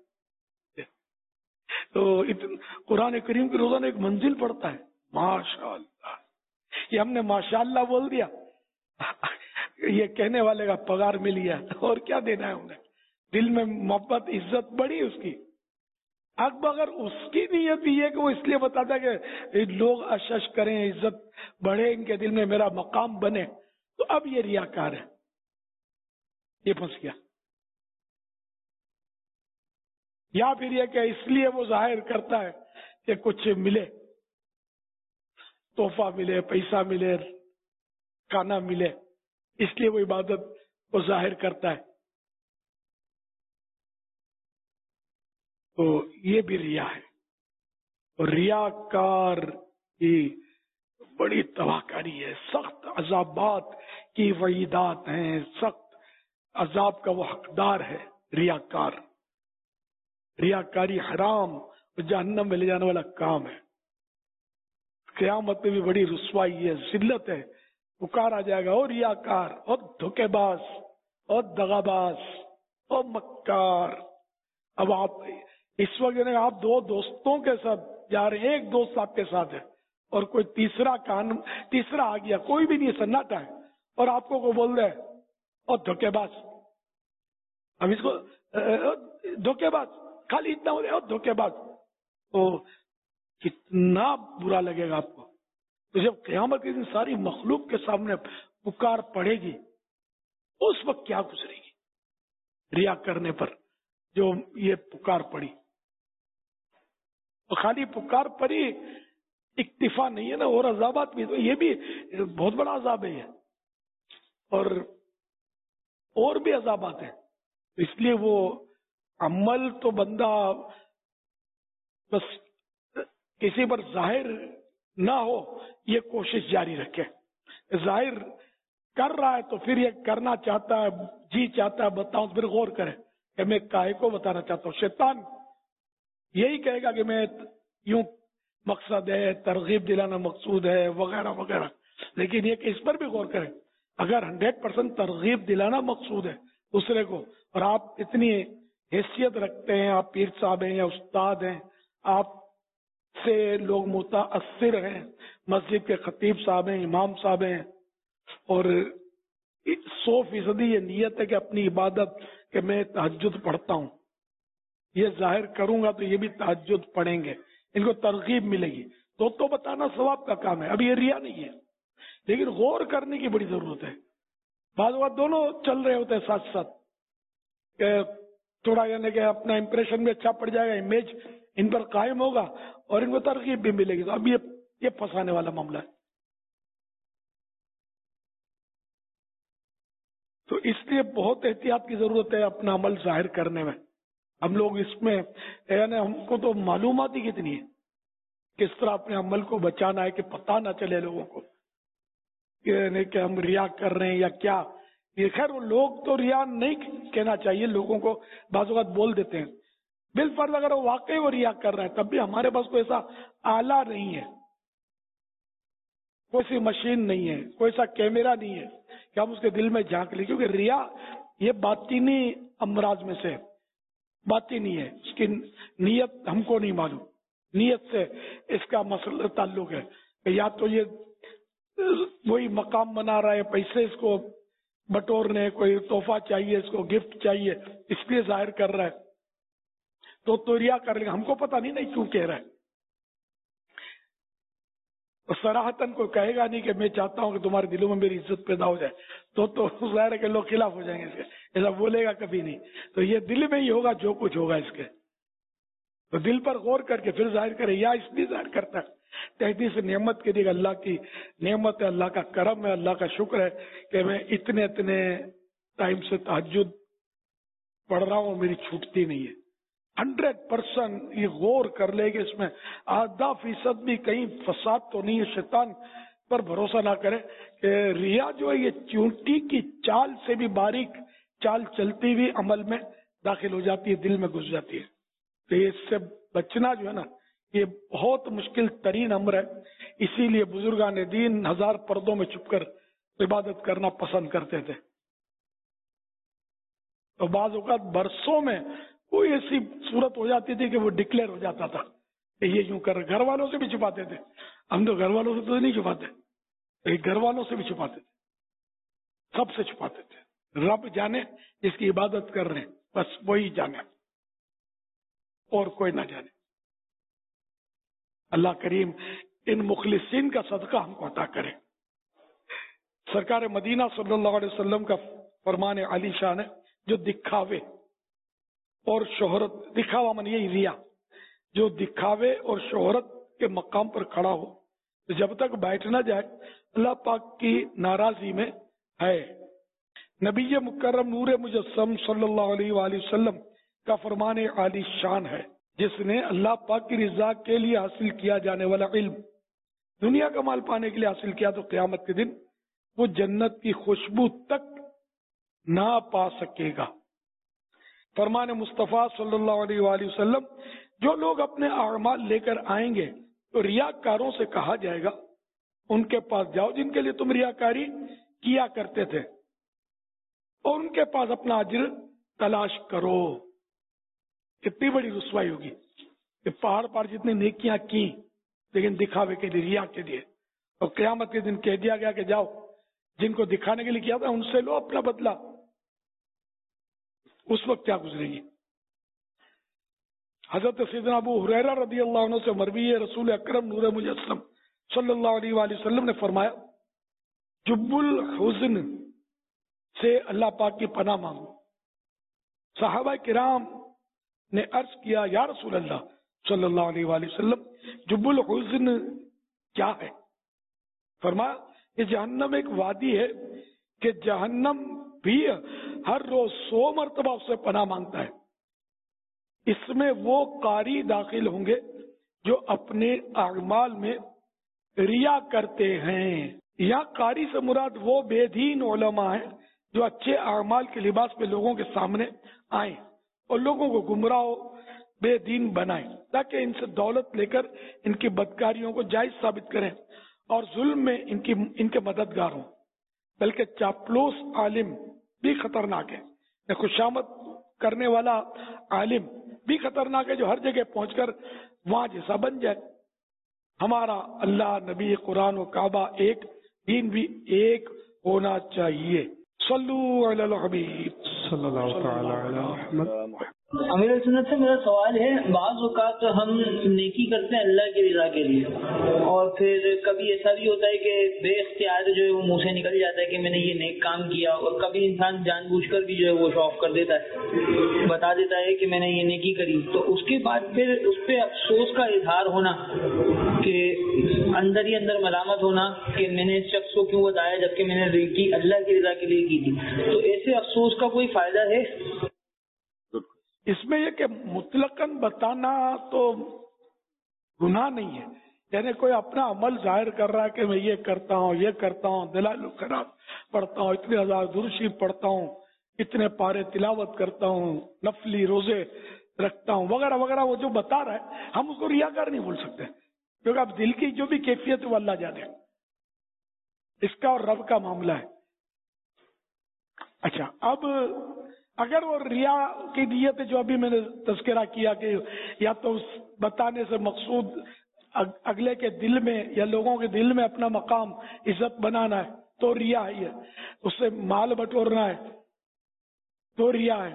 تو قرآن کریم کی روزانہ ایک منزل پڑتا ہے. ماشاء اللہ، یہ ہم نے ماشاء اللہ بول دیا، یہ کہنے والے کا پگار مل گیا، اور کیا دینا ہے انہیں. دل میں محبت عزت بڑی اس کی. اب اگر اس کی نیت یہ ہے کہ وہ اس لیے بتاتا ہے کہ لوگ اشش کریں، عزت بڑھے، ان کے دل میں میرا مقام بنے، تو اب یہ ریاکار ہے، یہ پھنس گیا. یا پھر یہ کہ اس لیے وہ ظاہر کرتا ہے کہ کچھ ملے، تحفہ ملے، پیسہ ملے، کھانا ملے، اس لیے وہ عبادت کو ظاہر کرتا ہے. تو یہ بھی ریا ہے. اور ریاکار کی بڑی تباہ کاری ہے. سخت عذابات کی وعیدات ہیں، سخت عذاب کا وہ حقدار ہے ریاکار. ریاکاری حرام اور جہنم میں لے جانے والا کام ہے. قیامت میں بھی بڑی رسوائی ہے، ذلت ہے. پکارا جائے گا اور ریاکار اور دھوکے باز اور دغاباز اور مکار. اب آپ اس وقت آپ دو دوستوں کے ساتھ جا رہے ہیں، ایک دوست آپ کے ساتھ ہے اور کوئی تیسرا کان تیسرا آ گیا، کوئی بھی نہیں، سناٹا ہے، اور آپ کو کوئی بول رہے اور دھوکے باز. اب اس کو دھوکے باز خالی اتنا ہو رہا ہے اور دھوکے باز، تو کتنا برا لگے گا آپ کو. تو جب قیامت کے دن ساری مخلوق کے سامنے پکار پڑے گی، اس وقت کیا گزرے گی ریا کرنے پر جو یہ پکار پڑی. تو خالی پکار پڑی اکتفا نہیں ہے نا، اور عذابات بھی. تو یہ بھی بہت بڑا عذاب ہے یہ، اور اور بھی عذابات ہیں. اس لیے وہ عمل تو بندہ بس کسی پر ظاہر نہ ہو یہ کوشش جاری رکھے. ظاہر کر رہا ہے تو پھر یہ کرنا چاہتا ہے، جی چاہتا ہے بتاؤں، پھر غور کرے کہ میں کاہے کو بتانا چاہتا ہوں. شیطان یہی کہے گا کہ میں یوں مقصد ہے، ترغیب دلانا مقصود ہے وغیرہ وغیرہ، لیکن یہ کہ اس پر بھی غور کریں. اگر ہنڈریڈ پرسینٹ ترغیب دلانا مقصود ہے دوسرے کو، اور آپ اتنی حیثیت رکھتے ہیں، آپ پیر صاحب ہیں یا استاد ہیں، آپ سے لوگ متاثر ہیں، مسجد کے خطیب صاحب ہیں، امام صاحب ہیں، اور سو فیصدی یہ نیت ہے کہ اپنی عبادت کہ میں تہجد پڑھتا ہوں، یہ ظاہر کروں گا تو یہ بھی تہجد پڑھیں گے، ان کو ترغیب ملے گی تو تو بتانا ثواب کا کام ہے. اب یہ ریا نہیں ہے، لیکن غور کرنے کی بڑی ضرورت ہے. بعض اوقات دونوں چل رہے ہوتے ہیں ساتھ ساتھ، کہ تھوڑا یعنی کہ اپنا امپریشن بھی اچھا پڑ جائے گا، امیج ان پر قائم ہوگا اور ان کو ترغیب بھی ملے گی. تو اب یہ یہ پھنسانے والا معاملہ ہے. تو اس لیے بہت احتیاط کی ضرورت ہے اپنا عمل ظاہر کرنے میں. ہم لوگ اس میں یعنی ہم کو تو معلومات ہی کتنی ہے کس طرح اپنے عمل کو بچانا ہے کہ پتہ نہ چلے لوگوں کو کہ کہ ہم ریا کر رہے ہیں یا کیا. یہ خیر وہ لوگ تو ریا نہیں کہنا چاہیے، لوگوں کو بعض اوقات بول دیتے ہیں. بالفرض اگر وہ واقعی وہ ریا کر رہے ہیں تب بھی ہمارے پاس کوئی ایسا آلہ نہیں ہے، کوئی سی مشین نہیں ہے، کوئی ایسا کیمرہ نہیں ہے کہ ہم اس کے دل میں جھانک لیں، کیونکہ ریا یہ باطنی امراض میں سے باطنی ہے. اس کی نیت ہم کو نہیں معلوم، نیت سے اس کا مسئلہ تعلق ہے کہ یا تو یہ وہی مقام بنا رہا ہے، پیسے اس کو بٹورنے، کوئی تحفہ چاہیے، اس کو گفٹ چاہیے، اس لیے ظاہر کر رہا ہے تو تو ریا کر لیں گے. ہم کو پتہ نہیں نہیں کیوں کہہ رہا ہے. صراحتاً کوئی کہے گا نہیں کہ میں چاہتا ہوں کہ تمہارے دلوں میں میری عزت پیدا ہو جائے، تو تو ظاہر ہے کہ لوگ خلاف ہو جائیں گے اس کے. ایسا بولے گا کبھی نہیں. تو یہ دل میں ہی ہوگا جو کچھ ہوگا اس کے. تو دل پر غور کر کے پھر ظاہر کرے، یا اس لیے ظاہر کرتا ہے تحدید سے نعمت کے لیے، اللہ کی نعمت ہے، اللہ کا کرم ہے، اللہ کا شکر ہے کہ میں اتنے اتنے ٹائم سے تہجد پڑھ رہا ہوں، میری چھوٹتی نہیں ہے. ہنڈریڈ پرسینٹ یہ غور کر لے کہ اس میں آدھا فیصد بھی کہیں فساد تو نہیں ہے. شیطان پر بھروسہ نہ کرے کہ ریا جو ہے یہ چونٹی کی چال سے بھی باریک چال چلتی ہوئی عمل میں داخل ہو جاتی ہے، دل میں گھس جاتی ہے. تو اس سے بچنا جو ہے نا یہ بہت مشکل ترین امر ہے. اسی لیے بزرگان دین ہزار پردوں میں چھپ کر عبادت کرنا پسند کرتے تھے. تو بعض اوقات برسوں میں کوئی ایسی صورت ہو جاتی تھی کہ وہ ڈکلیئر ہو جاتا تھا کہ یہ یوں کر. گھر والوں سے بھی چھپاتے تھے. ہم تو گھر والوں سے تو نہیں چھپاتے، گھر والوں سے بھی چھپاتے تھے، سب سے چھپاتے تھے. رب جانے جس کی عبادت کر رہے ہیں، بس وہی جانے، اور کوئی نہ جانے. اللہ کریم ان مخلصین کا صدقہ ہم کو عطا کرے. سرکار مدینہ صلی اللہ علیہ وسلم کا فرمان علی شان ہے، جو دکھاوے اور شہرت، دکھاوا من یہی ریا، جو دکھاوے اور شہرت کے مقام پر کھڑا ہو جب تک بیٹھ نہ جائے اللہ پاک کی ناراضی میں ہے. نبی مکرم نور مجسم صلی اللہ علیہ وآلہ وسلم کا فرمان عالی شان ہے، جس نے اللہ پاک کی رضا کے لیے حاصل کیا جانے والا علم دنیا کا مال پانے کے لیے حاصل کیا تو قیامت کے دن وہ جنت کی خوشبو تک نہ پا سکے گا. فرمان مصطفیٰ صلی اللہ علیہ وآلہ وسلم، جو لوگ اپنے اعمال لے کر آئیں گے تو ریاکاروں سے کہا جائے گا ان کے پاس جاؤ جن کے لیے تم ریاکاری کیا کرتے تھے، اور ان کے پاس اپنا اجر تلاش کرو. کتنی بڑی رسوائی ہوگی کہ پہاڑ پہاڑ جتنی نیکیاں کی لیکن دکھاوے کے لیے، ریا کے لیے، اور قیامت کے دن کہہ دیا گیا کہ جاؤ جن کو دکھانے کے لیے کیا تھا ان سے لو اپنا بدلہ. اس وقت کیا گزرے گی. حضرت سیدنا ابو ہریرہ رضی اللہ عنہ سے مروی ہے، رسول اکرم نور مجسم صلی اللہ علیہ وآلہ وسلم نے فرمایا، جب الحزن سے اللہ پاک کی پناہ مانگو. صحابہ کرام نے عرض کیا، یا رسول اللہ صلی اللہ علیہ وآلہ وسلم، جب الحزن کیا ہے؟ فرمایا، یہ جہنم ایک وادی ہے کہ جہنم بھی ہر روز سو مرتبہ اس سے پناہ مانگتا ہے. اس میں وہ قاری داخل ہوں گے جو اپنے اعمال میں ریا کرتے ہیں. یا قاری سے مراد وہ بے دین علماء ہیں جو اچھے اعمال کے لباس میں لوگوں کے سامنے آئیں اور لوگوں کو گمراہ بے دین بنائیں تاکہ ان سے دولت لے کر ان کی بدکاریوں کو جائز ثابت کریں اور ظلم میں ان کی ان کے مددگار ہوں. بلکہ چاپلوس عالم بھی خطرناک ہے. خوشامد کرنے والا عالم بھی خطرناک ہے جو ہر جگہ پہنچ کر وہاں جیسا بن جائے. ہمارا اللہ، نبی، قرآن و کعبہ ایک، دین بھی ایک ہونا چاہیے. صلو علی الحبیب صلی اللہ تعالی علی محمد. امیر سنت سے میرا سوال ہے، بعض اوقات ہم نیکی کرتے ہیں اللہ کی رضا کے لیے اور پھر کبھی ایسا بھی ہوتا ہے کہ بے اختیار جو ہے وہ منہ سے نکل جاتا ہے کہ میں نے یہ نیک کام کیا، اور کبھی انسان جان بوجھ کر بھی جو ہے وہ شو آف کر دیتا ہے، بتا دیتا ہے کہ میں نے یہ نیکی کری، تو اس کے بعد پھر اس پہ افسوس کا اظہار ہونا کہ اندر ہی اندر ملامت ہونا کہ میں نے اس شخص کو کیوں بتایا جبکہ میں نے نیکی اللہ کی رضا کے لیے کی تھی، تو ایسے افسوس کا کوئی فائدہ ہے؟ اس میں یہ کہ مطلقاً بتانا تو گناہ نہیں ہے. یعنی کوئی اپنا عمل ظاہر کر رہا ہے کہ میں یہ کرتا ہوں یہ کرتا ہوں دلائل الخیرات پڑھتا ہوں، اتنے ہزار درود شریف پڑھتا ہوں، اتنے پارے تلاوت کرتا ہوں، نفلی روزے رکھتا ہوں وغیرہ وغیرہ، وہ جو بتا رہا ہے ہم اس کو ریاکار نہیں بول سکتے کیونکہ اب دل کی جو بھی کیفیت ہے وہ اللہ جانے. اس کا اور رب کا معاملہ ہے. اچھا، اب اگر وہ ریا کی نیت جو ابھی میں نے تذکرہ کیا کہ یا تو اس بتانے سے مقصود اگلے کے دل میں یا لوگوں کے دل میں اپنا مقام عزت بنانا ہے تو ریا ہی ہے، اس سے مال بٹورنا ہے تو ریا ہے.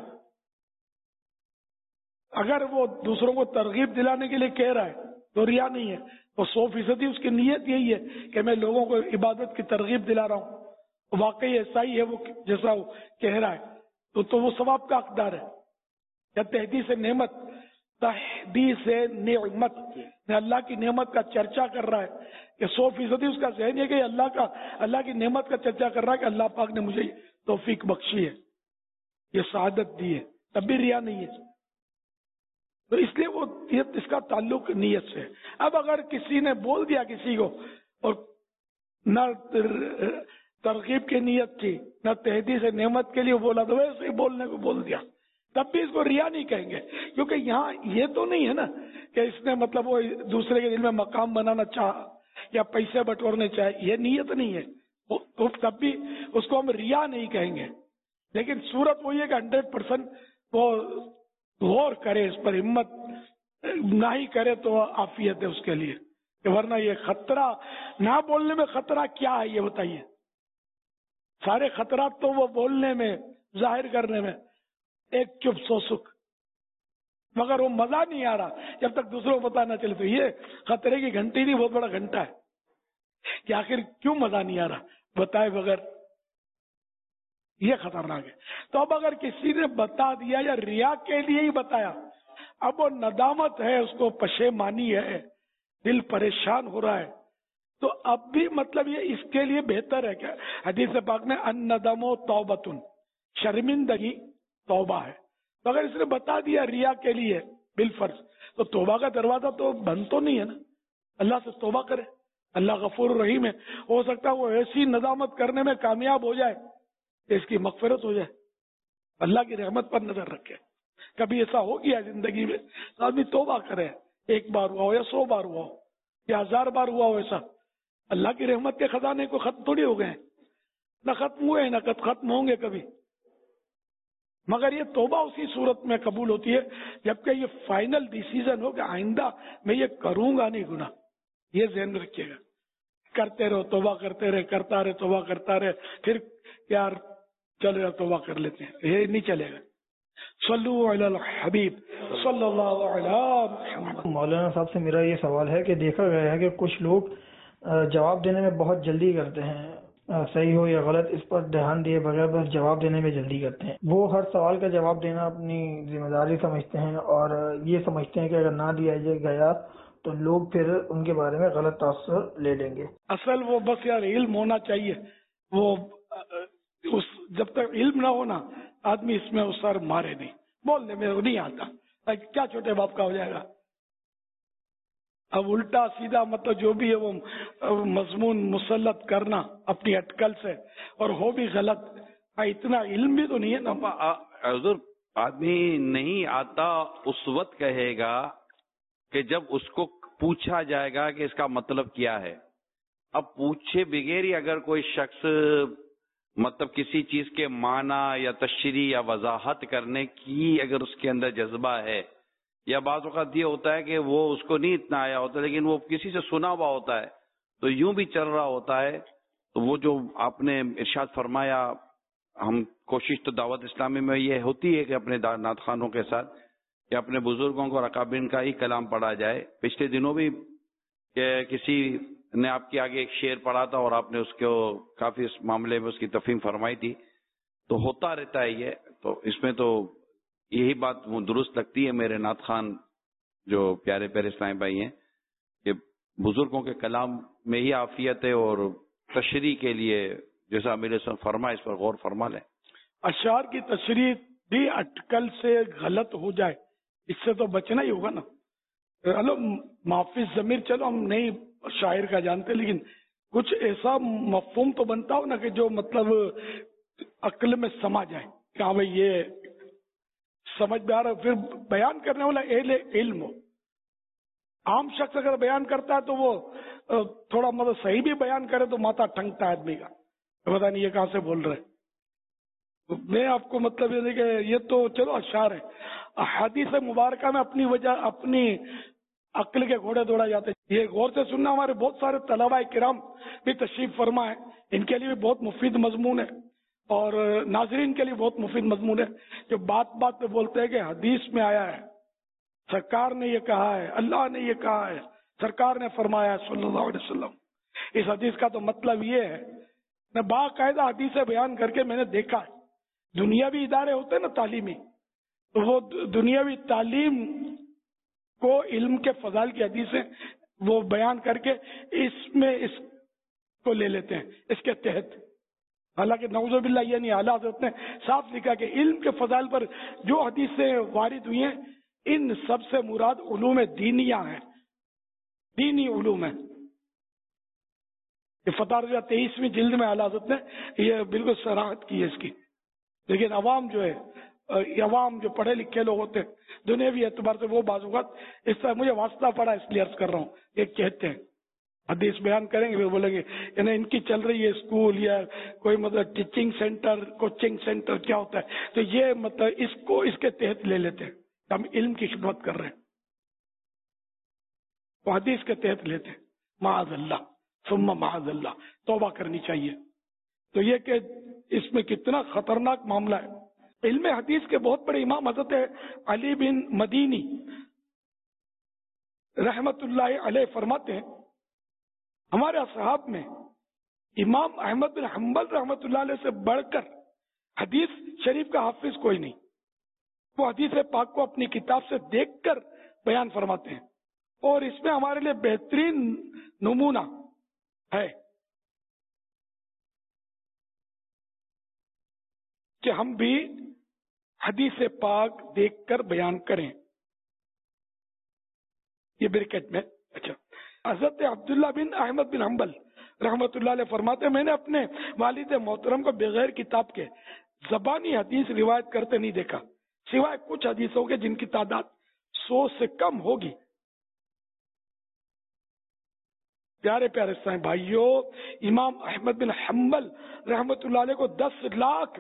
اگر وہ دوسروں کو ترغیب دلانے کے لیے کہہ رہا ہے تو ریا نہیں ہے. تو سو فیصدی اس کی نیت یہی ہے کہ میں لوگوں کو عبادت کی ترغیب دلا رہا ہوں، واقعی ایسا ہی ہے وہ جیسا وہ کہہ رہا ہے تو تو وہ ثواب کا حقدار ہے. یا تحدیث نعمت، تحدیث نعمت اللہ کی نعمت کا چرچا کر رہا ہے کہ سو فیصدی اس کا ذہن ہے کہ اللہ کا اللہ کی نعمت کا چرچا کر رہا ہے کہ اللہ پاک نے مجھے توفیق بخشی ہے، یہ سعادت دی ہے، تب بھی ریا نہیں ہے. تو اس لیے وہ اس کا تعلق نیت سے. اب اگر کسی نے بول دیا کسی کو اور نہ ترغیب کی نیت تھی نہ تحدیث نعمت کے لیے بولا تو ویسے ہی بولنے کو بول دیا، تب بھی اس کو ریا نہیں کہیں گے کیونکہ یہاں یہ تو نہیں ہے نا کہ اس نے مطلب وہ دوسرے کے دل میں مقام بنانا چاہا یا پیسے بٹورنے چاہے، یہ نیت نہیں ہے تو تب بھی اس کو ہم ریا نہیں کہیں گے. لیکن صورت وہی ہے کہ ہنڈریڈ پرسینٹ وہ غور کرے اس پر، ہمت نہ ہی کرے تو عافیت ہے اس کے لیے، کہ ورنہ یہ خطرہ نہ بولنے میں خطرہ کیا ہے یہ بتائیے. سارے خطرات تو وہ بولنے میں ظاہر کرنے میں، ایک چپ سو سکھ، مگر وہ مزہ نہیں آ رہا جب تک دوسروں کو پتا نہ چلے. تو یہ خطرے کی گھنٹی نہیں، بہت بڑا گھنٹہ ہے کہ آخر کیوں مزہ نہیں آ رہا بتائے بغیر، یہ خطرناک ہے. تو اب اگر کسی نے بتا دیا یا ریا کے لیے ہی بتایا، اب وہ ندامت ہے، اس کو پشیمانی ہے، دل پریشان ہو رہا ہے، تو اب بھی مطلب یہ اس کے لیے بہتر ہے کیا؟ حدیث پاک میں ان ندم و توبتن، شرمندگی توبہ ہے. تو اگر اس نے بتا دیا ریا کے لیے بالفرض تو توبہ کا دروازہ تو بند تو نہیں ہے نا، اللہ سے توبہ کرے، اللہ غفور الرحیم ہے. ہو سکتا ہے وہ ایسی ندامت کرنے میں کامیاب ہو جائے کہ اس کی مغفرت ہو جائے. اللہ کی رحمت پر نظر رکھے. کبھی ایسا ہو گیا زندگی میں آدمی توبہ کرے، ایک بار ہوا ہو یا سو بار ہوا ہو یا ہزار بار ہوا ہو، ایسا اللہ کی رحمت کے خزانے کو ختم تھوڑی ہو گئے، نہ ختم ہوئے نہ ختم ہوں گے کبھی. مگر یہ توبہ اسی صورت میں قبول ہوتی ہے جبکہ یہ فائنل ڈیسیزن ہو کہ آئندہ میں یہ کروں گا نہیں گناہ. یہ ذہن میں رکھیے گا. کرتے رہو توبہ کرتے رہے، کرتا رہے توبہ کرتا رہے، پھر یار چلو توبہ کر لیتے ہیں، یہ نہیں چلے گا. صلو علی الحبیب صلی اللہ علیہ محمد. مولانا صاحب سے میرا یہ سوال ہے کہ دیکھا گیا ہے کہ کچھ لوگ جواب دینے میں بہت جلدی کرتے ہیں، صحیح ہو یا غلط اس پر دھیان دیے بغیر بس جواب دینے میں جلدی کرتے ہیں. وہ ہر سوال کا جواب دینا اپنی ذمہ داری سمجھتے ہیں اور یہ سمجھتے ہیں کہ اگر نہ دیا گیا تو لوگ پھر ان کے بارے میں غلط تاثر لے لیں گے. اصل وہ بس یار علم ہونا چاہیے. وہ اس جب تک علم نہ ہونا آدمی اس میں سر مارے نہیں، بولنے میں نہیں آتا، کیا چھوٹے باپ کا ہو جائے گا. اب الٹا سیدھا مطلب جو بھی ہے وہ مضمون مسلط کرنا اپنی اٹکل سے اور ہو بھی غلط، اتنا علم بھی تو نہیں ہے نا حضور. آدمی نہیں آتا اس وقت کہے گا کہ جب اس کو پوچھا جائے گا کہ اس کا مطلب کیا ہے. اب پوچھے بغیر ہی اگر کوئی شخص مطلب کسی چیز کے معنی یا تشریح یا وضاحت کرنے کی اگر اس کے اندر جذبہ ہے، یا بعض اوقات یہ ہوتا ہے کہ وہ اس کو نہیں اتنا آیا ہوتا لیکن وہ کسی سے سنا ہوا ہوتا ہے تو یوں بھی چل رہا ہوتا ہے، تو وہ جو آپ نے ارشاد فرمایا، ہم کوشش تو دعوت اسلامی میں یہ ہوتی ہے کہ اپنے نعت خوانوں کے ساتھ کہ اپنے بزرگوں کو اور اکابرین کا ہی کلام پڑھا جائے. پچھلے دنوں بھی کہ کسی نے آپ کے آگے ایک شعر پڑھا تھا اور آپ نے اس کو کافی اس معاملے میں اس کی تفہیم فرمائی تھی، تو ہوتا رہتا ہے یہ. تو اس میں تو یہی بات درست لگتی ہے میرے نعت خوان جو پیارے پیارے اسلامی بھائی ہیں کہ بزرگوں کے کلام میں ہی عافیت ہے، اور تشریح کے لیے جیسا امیر صاحب فرمائے اس پر غور فرما لیں. اشعار کی تشریح بھی اٹکل سے غلط ہو جائے اس سے تو بچنا ہی ہوگا نا. چلو معافی ضمیر چلو ہم نہیں شاعر کا جانتے، لیکن کچھ ایسا مفہوم تو بنتا ہو نا کہ جو مطلب عقل میں سما جائے کہ ہاں بھائی یہ سمجھ میں آ رہا. پھر بیان کرنے والا اہل علم ہو. عام شخص اگر بیان کرتا ہے تو وہ تھوڑا مطلب صحیح بھی بیان کرے تو ماتھا ٹھنکتا ہے آدمی کا، پتا نہیں یہ کہاں سے بول رہے. میں آپ کو مطلب یہ کہ یہ تو چلو اشعار ہے. احادیث مبارکہ میں اپنی وجہ اپنی عقل کے گھوڑے دوڑا جاتے. یہ غور سے سننا، ہمارے بہت سارے طلباء کرام بھی تشریف فرما ہے، ان کے لیے بھی بہت مفید مضمون ہے اور ناظرین کے لیے بہت مفید مضمون ہے، جو بات بات پہ بولتے ہیں کہ حدیث میں آیا ہے، سرکار نے یہ کہا ہے، اللہ نے یہ کہا ہے، سرکار نے فرمایا صلی اللہ علیہ وسلم. اس حدیث کا تو مطلب یہ ہے، میں باقاعدہ حدیثیں بیان کر کے میں نے دیکھا ہے. دنیاوی ادارے ہوتے ہیں نا تعلیمی، تو وہ دنیاوی تعلیم کو علم کے فضائل کی حدیثیں وہ بیان کر کے اس میں اس کو لے لیتے ہیں اس کے تحت. حالانکہ نعوذ باللہ یہ نہیں، اعلیٰ حضرت نے صاف لکھا کہ علم کے فضائل پر جو حدیثیں وارد ہوئی ہیں ان سب سے مراد علوم دینیہ ہیں، دینی علوم ہیں. یہ فتح تیئیسویں جلد میں اعلیٰ حضرت نے یہ بالکل صراحت کی ہے اس کی. لیکن عوام جو ہے، عوام جو پڑھے لکھے لوگ ہوتے ہیں دنیاوی اعتبار سے وہ بعض اوقات اس طرح مجھے واسطہ پڑا اس لیے عرض کر رہا ہوں. یہ کہتے ہیں حدیث بیان کریں گے پھر بولیں گے یعنی ان کی چل رہی ہے اسکول یا کوئی مطلب ٹیچنگ سینٹر کوچنگ سینٹر کیا ہوتا ہے، تو یہ مطلب اس کو اس کے تحت لے لیتے ہیں. ہم علم کی خدمت کر رہے ہیں وہ حدیث کے تحت لیتے ہیں. معاذ اللہ ثم معاذ اللہ، توبہ کرنی چاہیے. تو یہ کہ اس میں کتنا خطرناک معاملہ ہے. علم حدیث کے بہت بڑے امام حضرت علی بن مدینی رحمت اللہ علیہ فرماتے ہیں ہمارے اصحاب میں امام احمد بن حنبل رحمت اللہ علیہ سے بڑھ کر حدیث شریف کا حافظ کوئی نہیں. وہ حدیث پاک کو اپنی کتاب سے دیکھ کر بیان فرماتے ہیں اور اس میں ہمارے لیے بہترین نمونہ ہے کہ ہم بھی حدیث پاک دیکھ کر بیان کریں. یہ برکت میں اچھا حضرت عبداللہ بن احمد بن حنبل رحمت اللہ علیہ فرماتے ہیں میں نے اپنے والد محترم کو بغیر کتاب کے زبانی حدیث روایت کرتے نہیں دیکھا سوائے کچھ حدیثوں کے جن کی تعداد سو سے کم ہوگی. پیارے پیارے سائیں بھائیوں، امام احمد بن حنبل رحمت اللہ علیہ کو دس لاکھ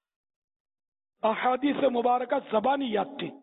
احادیث مبارکہ زبانی یاد تھی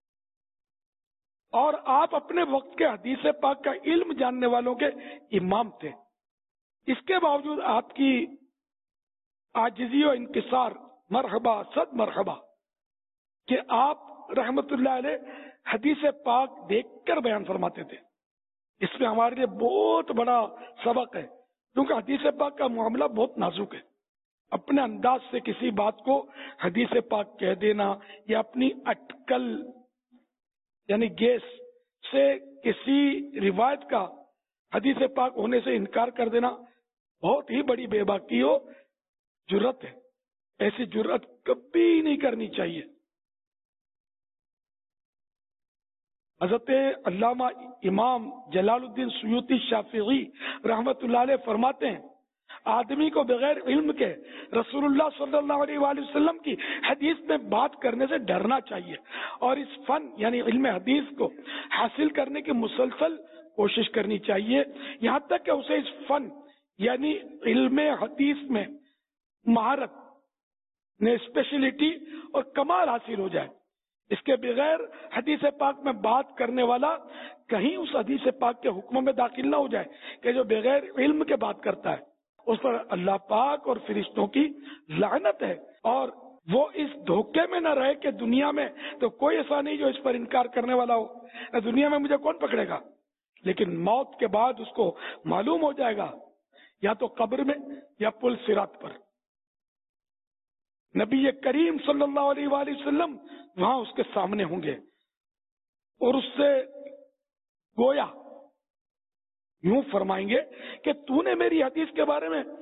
اور آپ اپنے وقت کے حدیث پاک کا علم جاننے والوں کے امام تھے. اس کے باوجود آپ کی عاجزی و انکسار مرحبا صد مرحبا کہ آپ رحمت اللہ علیہ حدیث پاک دیکھ کر بیان فرماتے تھے. اس میں ہمارے لیے بہت بڑا سبق ہے کیونکہ حدیث پاک کا معاملہ بہت نازک ہے. اپنے انداز سے کسی بات کو حدیث پاک کہہ دینا یا اپنی اٹکل یعنی گیس سے کسی روایت کا حدیث پاک ہونے سے انکار کر دینا بہت ہی بڑی بے باکی ہو جرت ہے. ایسی جرت کبھی نہیں کرنی چاہیے. حضرت علامہ امام جلال الدین سیوطی شافعی رحمت اللہ علیہ فرماتے ہیں آدمی کو بغیر علم کے رسول اللہ صلی اللہ علیہ وآلہ وسلم کی حدیث میں بات کرنے سے ڈرنا چاہیے اور اس فن یعنی علم حدیث کو حاصل کرنے کی مسلسل کوشش کرنی چاہیے یہاں تک کہ اسے اس فن یعنی علم حدیث میں مہارت نے اسپیشلٹی اور کمال حاصل ہو جائے. اس کے بغیر حدیث پاک میں بات کرنے والا کہیں اس حدیث پاک کے حکموں میں داخل نہ ہو جائے کہ جو بغیر علم کے بات کرتا ہے اس پر اللہ پاک اور فرشتوں کی لعنت ہے. اور وہ اس دھوکے میں نہ رہے کہ دنیا میں تو کوئی ایسا نہیں جو اس پر انکار کرنے والا ہو, دنیا میں مجھے کون پکڑے گا, لیکن موت کے بعد اس کو معلوم ہو جائے گا یا تو قبر میں یا پل صراط پر. نبی کریم صلی اللہ علیہ وآلہ وسلم وہاں اس کے سامنے ہوں گے اور اس سے گویا یوں فرمائیں گے کہ تو نے میری حدیث کے بارے میں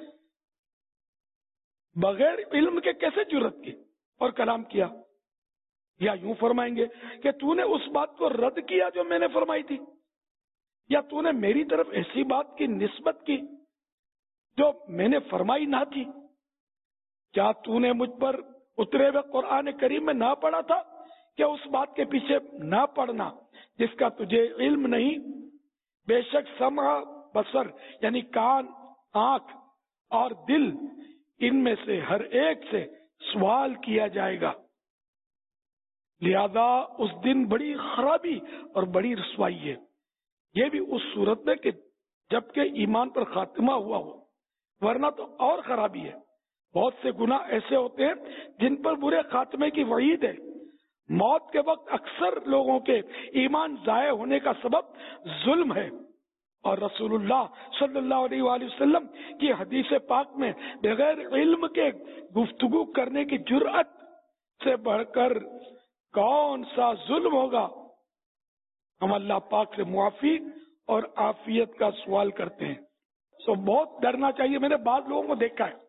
بغیر علم کے کیسے جرت کی اور کلام کیا, یا یوں فرمائیں گے کہ تو نے اس بات کو رد کیا جو میں نے فرمائی تھی, یا تو نے میری طرف ایسی بات کی نسبت کی جو میں نے فرمائی نہ تھی. کیا تو نے مجھ پر اترے ہوئے قرآن کریم میں نہ پڑھا تھا کہ اس بات کے پیچھے نہ پڑھنا جس کا تجھے علم نہیں. بے شک سمع بصر یعنی کان, آنکھ اور دل, ان میں سے ہر ایک سے سوال کیا جائے گا. لہذا اس دن بڑی خرابی اور بڑی رسوائی ہے. یہ بھی اس صورت میں کہ جبکہ ایمان پر خاتمہ ہوا ہو, ورنہ تو اور خرابی ہے. بہت سے گناہ ایسے ہوتے ہیں جن پر برے خاتمے کی وعید ہے. موت کے وقت اکثر لوگوں کے ایمان ضائع ہونے کا سبب ظلم ہے, اور رسول اللہ صلی اللہ علیہ وآلہ وسلم کی حدیث پاک میں بغیر علم کے گفتگو کرنے کی جرأت سے بڑھ کر کون سا ظلم ہوگا. ہم اللہ پاک سے معافی اور عافیت کا سوال کرتے ہیں. سو بہت ڈرنا چاہیے. میں نے بعض لوگوں کو دیکھا ہے,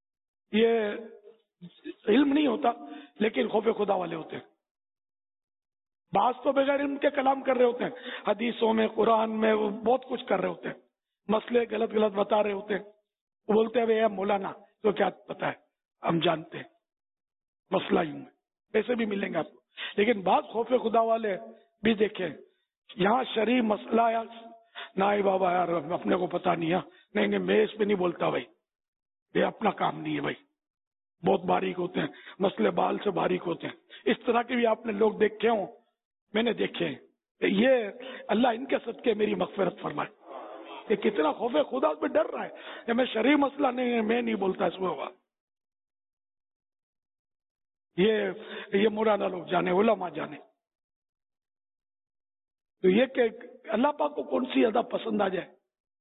یہ علم نہیں ہوتا لیکن خوف خدا والے ہوتے ہیں. بعض تو بغیر علم کے کلام کر رہے ہوتے ہیں, حدیثوں میں قرآن میں وہ بہت کچھ کر رہے ہوتے ہیں, مسئلے غلط غلط بتا رہے ہوتے ہیں. وہ بولتے ہیں بھائی مولانا تو کیا پتا ہے, ہم جانتے ہیں مسئلہ یوں ہے, پیسے بھی ملیں گے آپ کو. لیکن بعض خوف خدا والے بھی دیکھیں, یہاں شرعی مسئلہ یا نہ بابا یار اپنے کو پتا نہیں ہے, نہیں نہیں میں اس پہ نہیں بولتا بھائی, یہ اپنا کام نہیں ہے بھائی. بہت باریک ہوتے ہیں مسئلے, بال سے باریک ہوتے ہیں. اس طرح کے بھی آپ نے لوگ دیکھے ہوں, میں نے دیکھے ہیں. یہ اللہ ان کے صدقے میری مغفرت فرمائے. کہ کتنا خوف خدا پہ ڈر رہا ہے کہ میں شرعی مسئلہ نہیں ہے, میں نہیں بولتا اس میں ہوگا. یہ یہ مولانا لوگ جانے, علماء جانے. تو یہ کہ اللہ پاک کو کون سی زیادہ پسند آ جائے,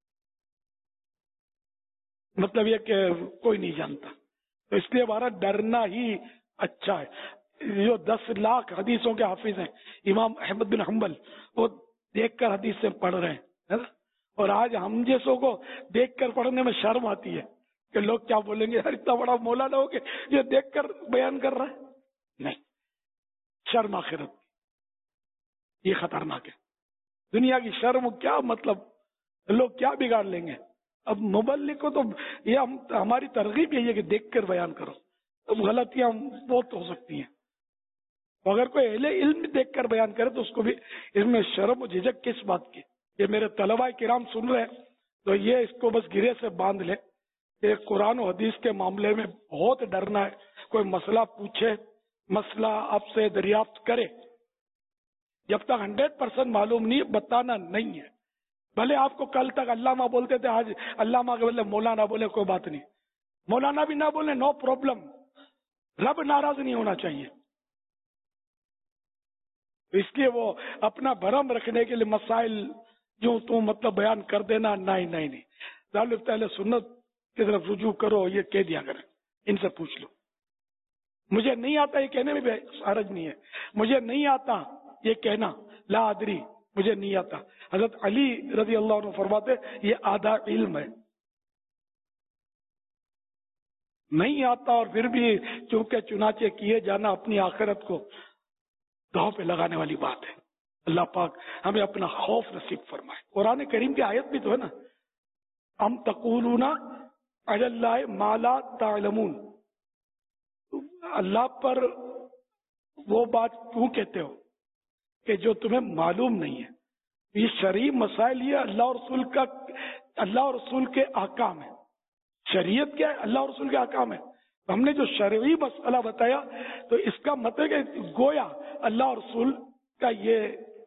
مطلب یہ کہ کوئی نہیں جانتا. تو اس لیے ہمارا ڈرنا ہی اچھا ہے. جو دس لاکھ حدیثوں کے حافظ ہیں امام احمد بن حنبل, وہ دیکھ کر حدیث سے پڑھ رہے ہیں, اور آج ہم جیسوں کو دیکھ کر پڑھنے میں شرم آتی ہے کہ لوگ کیا بولیں گے, ہر اتنا بڑا مولانا ہو کہ یہ دیکھ کر بیان کر رہا ہے. نہیں, شرم آخرت یہ خطرناک ہے. دنیا کی شرم کیا مطلب, لوگ کیا بگاڑ لیں گے. اب مبلغ کو تو یہ ہم ہماری ترغیب یہی ہے کہ دیکھ کر بیان کرو. اب غلطیاں بہت ہو سکتی ہیں. اگر کوئی اہل علم دیکھ کر بیان کرے تو اس کو بھی اس میں شرم و جھجک کس بات کی. یہ میرے طلباء کرام سن رہے ہیں تو یہ اس کو بس گرے سے باندھ لے کہ قرآن و حدیث کے معاملے میں بہت ڈرنا ہے. کوئی مسئلہ پوچھے, مسئلہ آپ سے دریافت کرے, جب تک ہنڈریڈ پرسینٹ معلوم نہیں بتانا نہیں ہے. بھلے آپ کو کل تک علامہ بولتے تھے, آج علامہ کے بولے مولانا بولے, کوئی بات نہیں. مولانا بھی نہ بولے, نو پرابلم. رب ناراض نہیں ہونا چاہیے. اس لیے وہ اپنا بھرم رکھنے کے لیے مسائل جو تو مطلب بیان کر دینا, نہیں نہیں نہیں. ظالم پہلے سنت کی طرف رجوع کرو, یہ کہہ دیا کریں, ان سے پوچھ لو. مجھے نہیں آتا یہ کہنے میں بھی حرج نہیں ہے. مجھے نہیں آتا یہ کہنا, لا ادری, مجھے نہیں آتا. حضرت علی رضی اللہ عنہ فرماتے یہ آدھا علم ہے. نہیں آتا اور پھر بھی چونکہ چنانچہ کیے جانا اپنی آخرت کو داؤ پہ لگانے والی بات ہے. اللہ پاک ہمیں اپنا خوف نصیب فرمائے. قرآن کریم کی آیت بھی تو ہے نا, ام تقولون علی اللہ ما لا تعلمون, اللہ پر وہ بات کیوں کہتے ہو کہ جو تمہیں معلوم نہیں ہے. یہ شرعی مسائل, یہ اللہ اور رسول کا, اللہ اور رسول کے احکام ہے. شریعت کیا ہے؟ اللہ اور رسول کے احکام ہے. ہم نے جو شرعی مسئلہ بتایا تو اس کا مطلب کہ گویا اللہ اور رسول کا یہ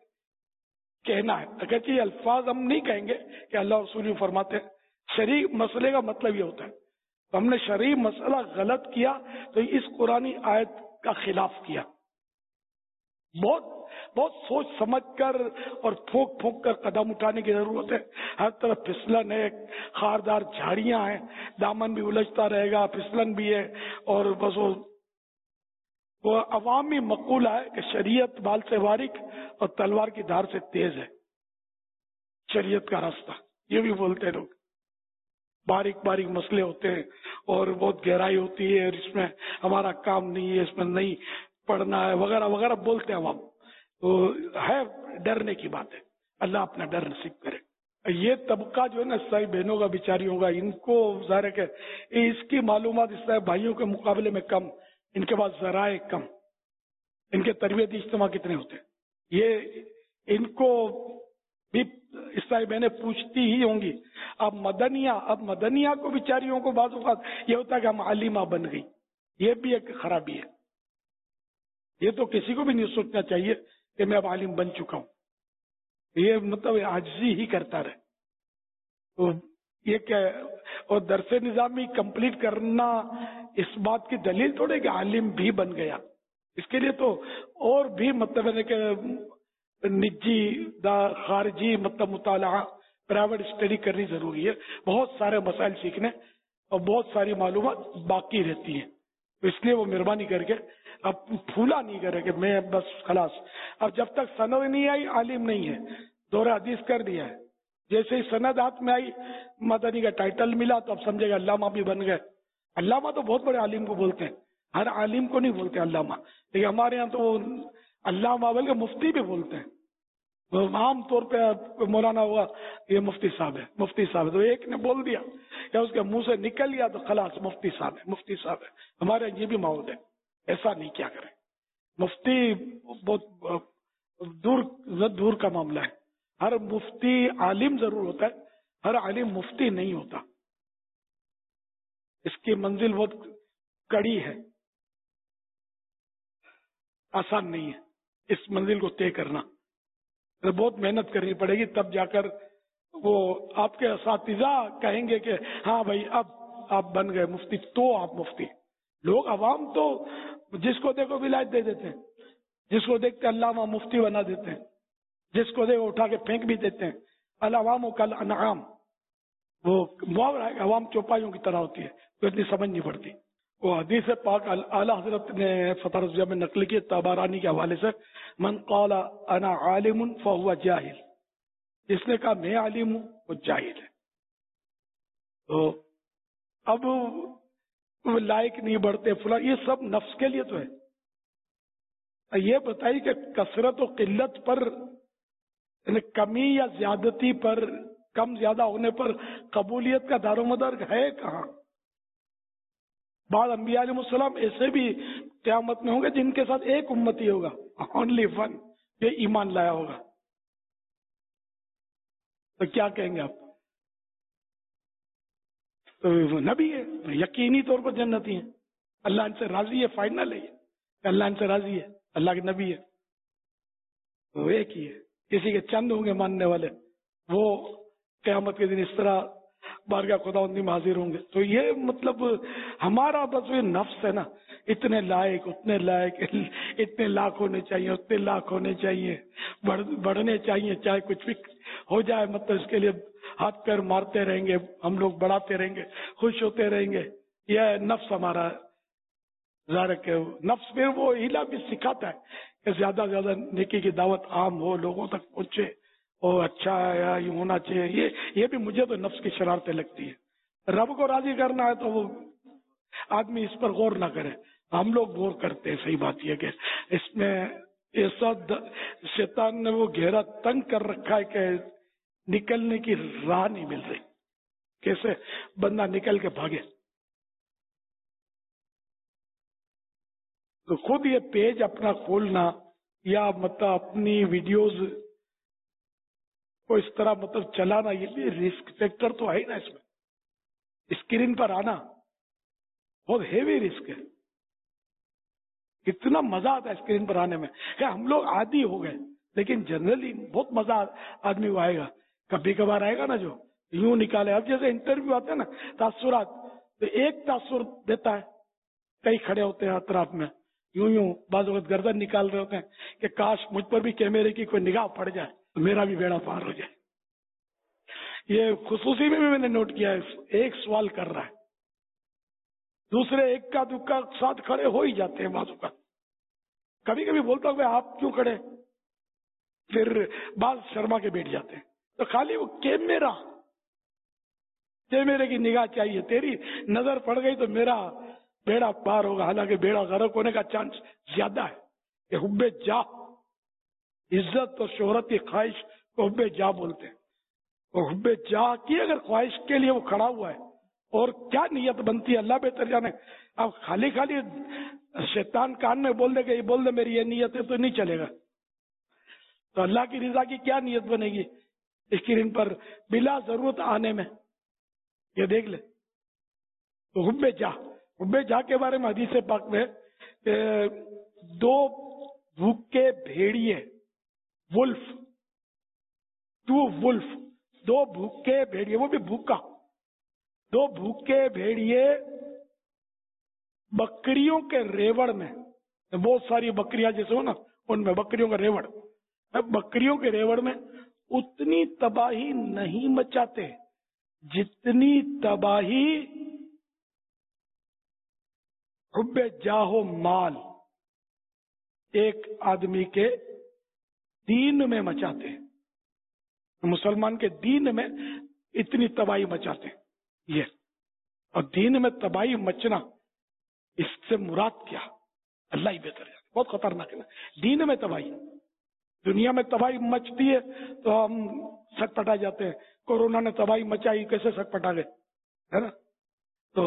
کہنا ہے. اگرچہ یہ الفاظ ہم نہیں کہیں گے کہ اللہ اور رسول یہ فرماتے ہیں, شرعی مسئلے کا مطلب یہ ہوتا ہے. تو ہم نے شرعی مسئلہ غلط کیا تو اس قرآنی آیت کا خلاف کیا. بہت بہت سوچ سمجھ کر اور پھونک پھونک کر قدم اٹھانے کی ضرورت ہے. ہر طرف پھسلن ہے, خاردار جھاڑیاں ہیں, دامن بھی الجھتا رہے گا, پھسلن بھی ہے. اور بس وہ وہ عوامی مقولہ ہے کہ شریعت بال سے باریک اور تلوار کی دھار سے تیز ہے. شریعت کا راستہ یہ بھی بولتے ہیں لوگ. باریک باریک مسئلے ہوتے ہیں اور بہت گہرائی ہوتی ہے, اور اس میں ہمارا کام نہیں ہے, اس میں نہیں پڑھنا ہے وغیرہ وغیرہ بولتے ہیں عوام. تو ہے ڈرنے کی بات ہے. اللہ اپنا ڈر نصیب کرے. یہ طبقہ جو ہے نا عیسائی بہنوں کا بیچاریوں کا, ان کو ظاہر ہے کہ اس کی معلومات عیسائی بھائیوں کے مقابلے میں کم, ان کے پاس ذرائع کم, ان کے تربیتی اجتماع کتنے ہوتے ہیں. یہ ان کو بھی عیسائی بہنیں پوچھتی ہی ہوں گی. اب مدنیہ اب مدنیہ کو بیچاریوں کو بعض اوقات یہ ہوتا ہے کہ ہم عالمہ بن گئی. یہ بھی ایک خرابی ہے. یہ تو کسی کو بھی نہیں سوچنا چاہیے کہ میں اب عالم بن چکا ہوں. یہ مطلب عاجزی ہی کرتا رہے. تو یہ کیا, اور درس نظامی کمپلیٹ کرنا اس بات کی دلیل تھوڑے کہ عالم بھی بن گیا. اس کے لیے تو اور بھی مطلب ہے کہ نجی دا خارجی مطلب مطالعہ, پرائیویٹ اسٹڈی کرنی ضروری ہے. بہت سارے مسائل سیکھنے اور بہت ساری معلومات باقی رہتی ہیں. تو اس لیے وہ مہربانی کر کے اب پھولا نہیں کرے کہ میں بس خلاص, اب جب تک سند نہیں آئی عالم نہیں ہے. دور حدیث کر دیا ہے. جیسے ہی سند ہاتھ میں آئی, مدنی کا ٹائٹل ملا تو اب سمجھے گا علامہ بھی بن گئے. علامہ تو بہت بڑے عالم کو بولتے ہیں, ہر عالم کو نہیں بولتے علامہ. لیکن ہمارے یہاں تو علامہ بول کے مفتی بھی بولتے ہیں. عام طور پہ مولانا ہوا یہ مفتی صاحب ہے, مفتی صاحب ہے. تو ایک نے بول دیا یا اس کے منہ سے نکل گیا تو خلاص مفتی صاحب ہے, مفتی صاحب ہے. ہمارے یہ بھی ماحول ہے. ایسا نہیں کیا کریں. مفتی بہت دور دور کا معاملہ ہے. ہر مفتی عالم ضرور ہوتا ہے, ہر عالم مفتی نہیں ہوتا. اس کی منزل بہت کڑی ہے, آسان نہیں ہے اس منزل کو طے کرنا. بہت محنت کرنی پڑے گی, تب جا کر وہ آپ کے اساتذہ کہیں گے کہ ہاں بھائی اب آپ بن گئے مفتی, تو آپ مفتی. لوگ عوام تو جس کو دیکھو ولایت دے دیتے ہیں, جس کو دیکھتے علامہ مفتی بنا دیتے ہیں, جس کو دیکھو اٹھا کے پھینک بھی دیتے ہیں. العوام کل انعام, وہ محاورہ ہے, عوام چوپایوں کی طرح ہوتی ہے, تو اتنی سمجھ نہیں پڑتی. وہ حدیث پاک اعلیٰ حضرت نے فتح رضویہ میں نقل کی طبرانی کے حوالے سے, من قال انا عالم فهو جاہل, جس نے کہا میں عالم ہوں وہ جاہل ہے. تو اب لائق نہیں بڑھتے فلاں, یہ سب نفس کے لیے تو ہے. یہ بتائیے کہ کثرت و قلت پر, یعنی کمی یا زیادتی پر, کم زیادہ ہونے پر قبولیت کا دار و مدار ہے کہاں؟ بعض انبیاء علیہ السلام ایسے بھی قیامت میں ہوں گے جن کے ساتھ ایک امتی ہوگا, اونلی ون, یہ ایمان لایا ہوگا. تو کیا کہیں گے آپ؟ تو وہ نبی ہے, یقینی طور پر جنتی ہیں. اللہ ان سے راضی ہے, فائنل ہے, اللہ ان سے راضی ہے, اللہ کے نبی ہے. تو ایک ہی ہے. کسی کے چند ہوں گے ماننے والے, وہ قیامت کے دن اس طرح بارگاہ خداوندی میں حاضر ہوں گے. تو یہ مطلب ہمارا بس یہ نفس ہے نا, اتنے لائق اتنے لائق, اتنے لاکھ ہونے چاہیے, اتنے لاکھ ہونے چاہیے, بڑھ بڑھنے چاہیے, چاہے کچھ بھی ہو جائے. مطلب اس کے لیے ہاتھ پیر مارتے رہیں گے ہم لوگ, بڑھاتے رہیں گے, خوش ہوتے رہیں گے. یہ نفس ہمارا ظاہر کہ نفس پھر وہ ہیلا بھی سکھاتا ہے کہ زیادہ سے زیادہ نیکی کی دعوت عام ہو, لوگوں تک پہنچے, اور اچھا ہے یہ ہونا چاہیے. یہ یہ بھی مجھے تو نفس کی شرارتیں لگتی ہے. رب کو راضی کرنا ہے تو وہ آدمی اس پر غور نہ کرے. ہم لوگ غور کرتے ہیں. صحیح بات یہ کہ اس میں ایسا شیطان نے وہ گھیرا تنگ کر رکھا ہے کہ نکلنے کی راہ نہیں مل رہی. کیسے بندہ نکل کے بھاگے؟ تو خود یہ پیج اپنا کھولنا یا مطلب اپنی ویڈیوز کو اس طرح مطلب چلانا، یہ بھی رسک فیکٹر تو ہے نا اس میں. اسکرین پر آنا بہت ہیوی رسک ہے. کتنا مزہ آتا ہے اسکرین پر آنے میں. کہ ہم لوگ عادی ہو گئے، لیکن جنرلی بہت مزہ آدمی کو آئے گا. کبھی کبھار آئے گا نا جو یوں نکالے. اب جیسے انٹرویو آتے ہیں نا تاثرات، تو ایک تاثر دیتا ہے، کئی کھڑے ہوتے ہیں اطراف میں یوں یوں بعض وقت گردن نکال رہے ہوتے ہیں کہ کاش مجھ پر بھی کیمرے کی کوئی نگاہ پڑ جائے تو میرا بھی بیڑا پار ہو جائے. یہ خصوصی میں بھی میں نے نوٹ کیا ہے. ایک سوال کر رہا ہے، دوسرے ایک کا دکا ساتھ کھڑے ہو ہی جاتے ہیں بازو کا. کبھی کبھی بولتا ہوں کہ آپ کیوں کھڑے، پھر بعض شرما کے بیٹھ جاتے ہیں. تو خالی وہ کیمرہ کیمرے کی نگاہ چاہیے. تیری نظر پڑ گئی تو میرا بیڑا پار ہوگا. حالانکہ بیڑا غرق ہونے کا چانس زیادہ ہے. کہ حب جا، عزت اور شہرت کی خواہش کو حب جا بولتے ہیں. اور حب جا کی اگر خواہش کے لیے وہ کھڑا ہوا ہے، اور کیا نیت بنتی ہے اللہ بہتر جانے. اب خالی خالی شیطان کان میں بول دے کہ یہ بول دے میری یہ نیت ہے تو نہیں چلے گا. تو اللہ کی رضا کی کیا نیت بنے گی اسکرین پر بلا ضرورت آنے میں؟ یہ دیکھ لے. تو حب جا، حب جا کے بارے میں حدیث پاک میں دو بھوکے بھیڑیے، ولف، ٹو ولف، دو بھوکے بھیڑیے، وہ بھی بھوکا، دو بھوکے بھیڑیے بکریوں کے ریوڑ میں. بہت ساری بکریاں جیسے ہو نا، ان میں بکریوں کا ریوڑ، بکریوں کے ریوڑ میں اتنی تباہی نہیں مچاتے جتنی تباہی حب جاہو مال ایک آدمی کے دین میں مچاتے ہیں. مسلمان کے دین میں اتنی تباہی مچاتے ہیں. یہ اور دین میں تباہی مچنا، اس سے مراد کیا؟ اللہ ہی بہتر ہے. بہت خطرناک ہے نا دین میں تباہی. دنیا میں تباہی مچتی ہے تو ہم سٹ پٹا جاتے ہیں. کورونا نے تباہی مچائی، کیسے سٹ پٹا گئے، ہے نا. تو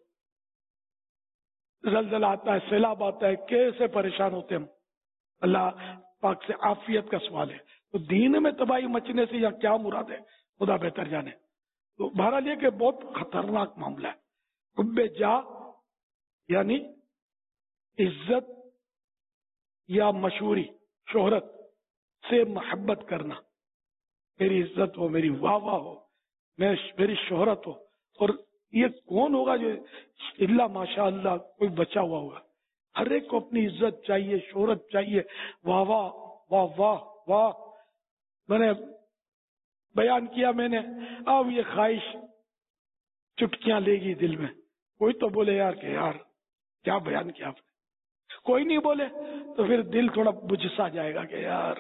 زلزلہ آتا ہے، سیلاب آتا ہے، کیسے پریشان ہوتے ہیں ہم. اللہ پاک سے عافیت کا سوال ہے. تو دین میں تباہی مچنے سے یا کیا مراد ہے خدا بہتر جانے. تو بہرحال یہ کہ بہت خطرناک معاملہ ہے. حب جا یعنی عزت یا مشہوری، شہرت سے محبت کرنا. میری عزت ہو، میری واہ واہ ہو، میری شہرت ہو. اور یہ کون ہوگا جو اللہ ماشاء اللہ کوئی بچا ہوا ہوگا. ہر ایک کو اپنی عزت چاہیے، شہرت چاہیے، واہ واہ واہ واہ واہ. میں نے بیان کیا، میں نے اب یہ خواہش چٹکیاں لے گی دل میں. کوئی تو بولے یار کہ یار کیا بیان کیا آپ نے. کوئی نہیں بولے تو پھر دل تھوڑا بجھسا جائے گا کہ یار.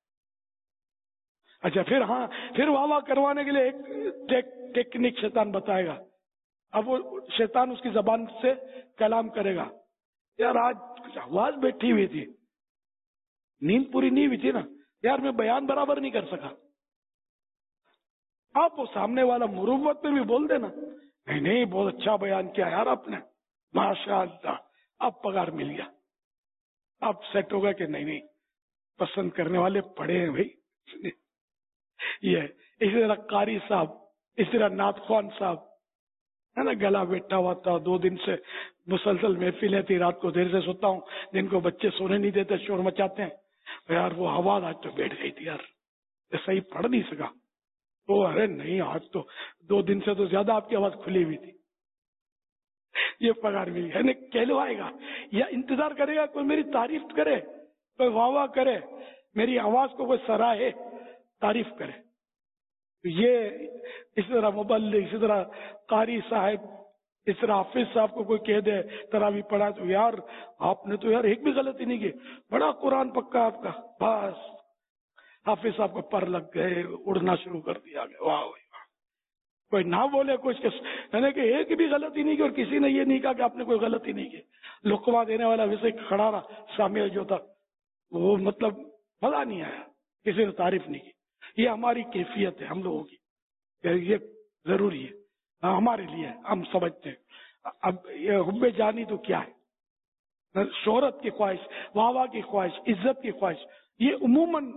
اچھا پھر ہاں پھر واہ واہ کروانے کے لیے ایک ٹیکنیک شیطان بتائے گا. اب وہ شیطان اس کی زبان سے کلام کرے گا. یار آج آواز بیٹھی ہوئی تھی، نیند پوری نہیں ہوئی تھی نا یار، میں بیان برابر نہیں کر سکا. آپ وہ سامنے والا مروت میں بھی بول دینا، نہیں نہیں بہت اچھا بیان کیا یار آپ نے، ماشاء اللہ. اب پگار مل گیا، اب سیٹ ہوگا کہ نہیں نہیں پسند کرنے والے پڑے ہیں بھائی. یہ اسی طرح قاری صاحب، اسی طرح نعت خوان صاحب ہے نا، گلا بیٹھا ہوا تھا، دو دن سے مسلسل محفلیں تھی، رات کو دیر سے سوتا ہوں، دن کو بچے سونے نہیں دیتے، شور مچاتے ہیں. یار وہ آواز آج تو بیٹھ گئی تھی یار، صحیح پڑھ نہیں سکا. تو ارے نہیں آج تو دو دن سے تو زیادہ آپ کی آواز کھلی ہوئی تھی. یہ پگار ملی ہے نا. کہلوائے گا یا انتظار کرے گا کوئی میری تعریف کرے، کوئی واہ واہ کرے، میری آواز کو کوئی سراہے، تعریف کرے. یہ اسی طرح مبلغ، اسی طرح قاری صاحب، اس طرح حافظ صاحب کو کوئی کہہ دے تراویح پڑھا تو یار آپ نے تو یار ایک بھی غلطی نہیں کی، بڑا قرآن پکا آپ کا. بس حافظ صاحب کو پر لگ گئے، اڑنا شروع کر دیا گیا. واہ واہ. کوئی نہ بولے کچھ یعنی کہ ایک بھی غلطی نہیں کی، اور کسی نے یہ نہیں کہا کہ آپ نے کوئی غلطی نہیں کی. لقمہ دینے والا ویسے کھڑا رہا، سامع جو تھا وہ مطلب مزہ نہیں آیا, کسی نے تعریف نہیں کی. یہ ہماری کیفیت ہے ہم لوگوں کی, یہ ضروری ہے ہمارے لیے, ہم سمجھتے ہیں. اب یہ حب جانی تو کیا ہے, شہرت کی خواہش, واہ واہ کی خواہش, عزت کی خواہش, یہ عموماً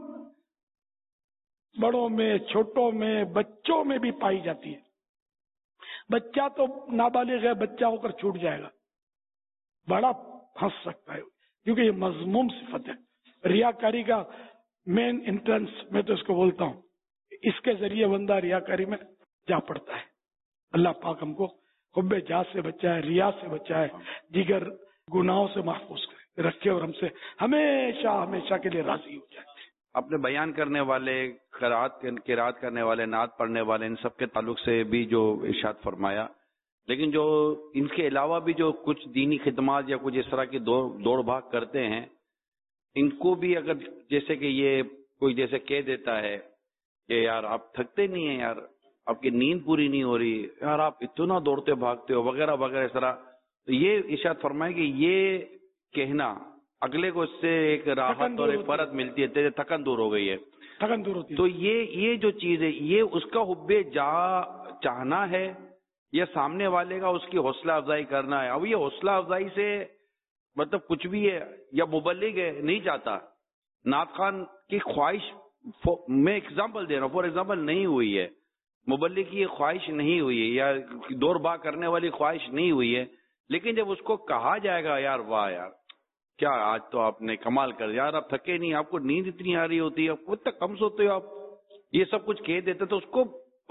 بڑوں میں, چھوٹوں میں, بچوں میں بھی پائی جاتی ہے. بچہ تو نابالغ ہے, بچہ ہو کر چھوٹ جائے گا, بڑا ہنس سکتا ہے, کیونکہ یہ مذموم صفت ہے. ریاکاری کا مین انٹرنس میں تو اس کو بولتا ہوں, اس کے ذریعے بندہ ریاکاری میں جا پڑتا ہے. اللہ پاک ہم کو حب جا سے بچائے, ریا سے بچائے, دیگر گناہوں سے محفوظ کرے رکھے, اور ہم سے ہمیشہ ہمیشہ کے لیے راضی ہو جائے. اپنے بیان کرنے والے, قرات قرات کرنے والے, نعت پڑھنے والے, ان سب کے تعلق سے بھی جو ارشاد فرمایا, لیکن جو ان کے علاوہ بھی جو کچھ دینی خدمات یا کچھ اس طرح کی دوڑ بھاگ کرتے ہیں, ان کو بھی اگر جیسے کہ یہ کوئی جیسے کہہ دیتا ہے کہ یار آپ تھکتے نہیں ہیں, یار آپ کی نیند پوری نہیں ہو رہی, یار آپ اتنا دوڑتے بھاگتے ہو وغیرہ وغیرہ اس طرح, تو یہ ارشاد فرمائے کہ یہ کہنا اگلے کو اس سے ایک راحت اور ایک فرت ملتی ہے, تھکن دور ہو گئی ہے, تھکن دور ہوتی ہے. تو یہ یہ جو چیز ہے یہ اس کا حب جا چاہنا ہے یا سامنے والے کا اس کی حوصلہ افزائی کرنا ہے. اب یہ حوصلہ افزائی سے مطلب کچھ بھی ہے یا مبلغ ہے نہیں چاہتا, نعت خان کی خواہش میں ایگزامپل دے رہا ہوں, فار ایگزامپل نہیں ہوئی ہے, مبلغ کی یہ خواہش نہیں ہوئی ہے یا دور باغ کرنے والی خواہش نہیں ہوئی ہے, لیکن جب اس کو کہا جائے گا یار واہ یار کیا آج تو آپ نے کمال کر دیا, یار آپ تھکے نہیں, آپ کو نیند اتنی آ رہی ہوتی ہے, خود تک کم سوتے ہو آپ, یہ سب کچھ کہہ دیتے, تو اس کو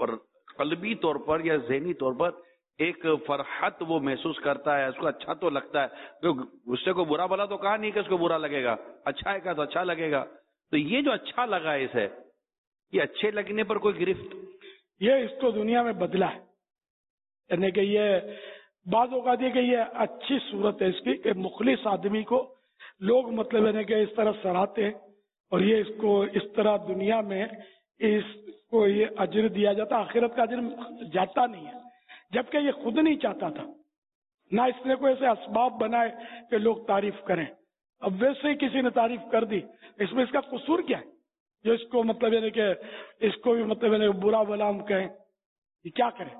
قلبی طور پر یا ذہنی طور پر ایک فرحت وہ محسوس کرتا ہے, اس کو اچھا تو لگتا ہے. اس سے کو برا بلا تو کہا نہیں کہ اس کو برا لگے گا, اچھا ہے کہا تو اچھا لگے گا. تو یہ جو اچھا لگا ہے اسے, یہ اچھے لگنے پر کوئی گرفت, یہ اس کو دنیا میں بدلا ہے. یعنی کہ یہ بعض اوقات یہ کہ یہ اچھی صورت ہے اس کی کہ مخلص آدمی کو لوگ مطلب یعنی کہ اس طرح سراہتے ہیں, اور یہ اس کو اس طرح دنیا میں اس کو یہ اجر دیا جاتا, آخرت کا اجر جاتا نہیں ہے, جبکہ یہ خود نہیں چاہتا تھا, نہ اس نے کوئی ایسے اسباب بنائے کہ لوگ تعریف کریں. اب ویسے ہی کسی نے تعریف کر دی, اس میں اس کا قصور کیا ہے جو اس کو مطلب یعنی کہ اس کو بھی مطلب یعنی برا بلا ہم کہیں, یہ کیا کرے.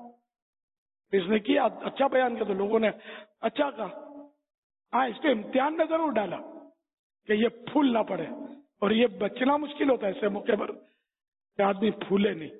اس نے کیا اچھا بیان کیا تو لوگوں نے اچھا کہا, ہاں اس کو امتحان میں ضرور ڈالا کہ یہ پھول نہ پڑے, اور یہ بچنا مشکل ہوتا ہے ایسے موقع پر کہ آدمی پھولے نہیں,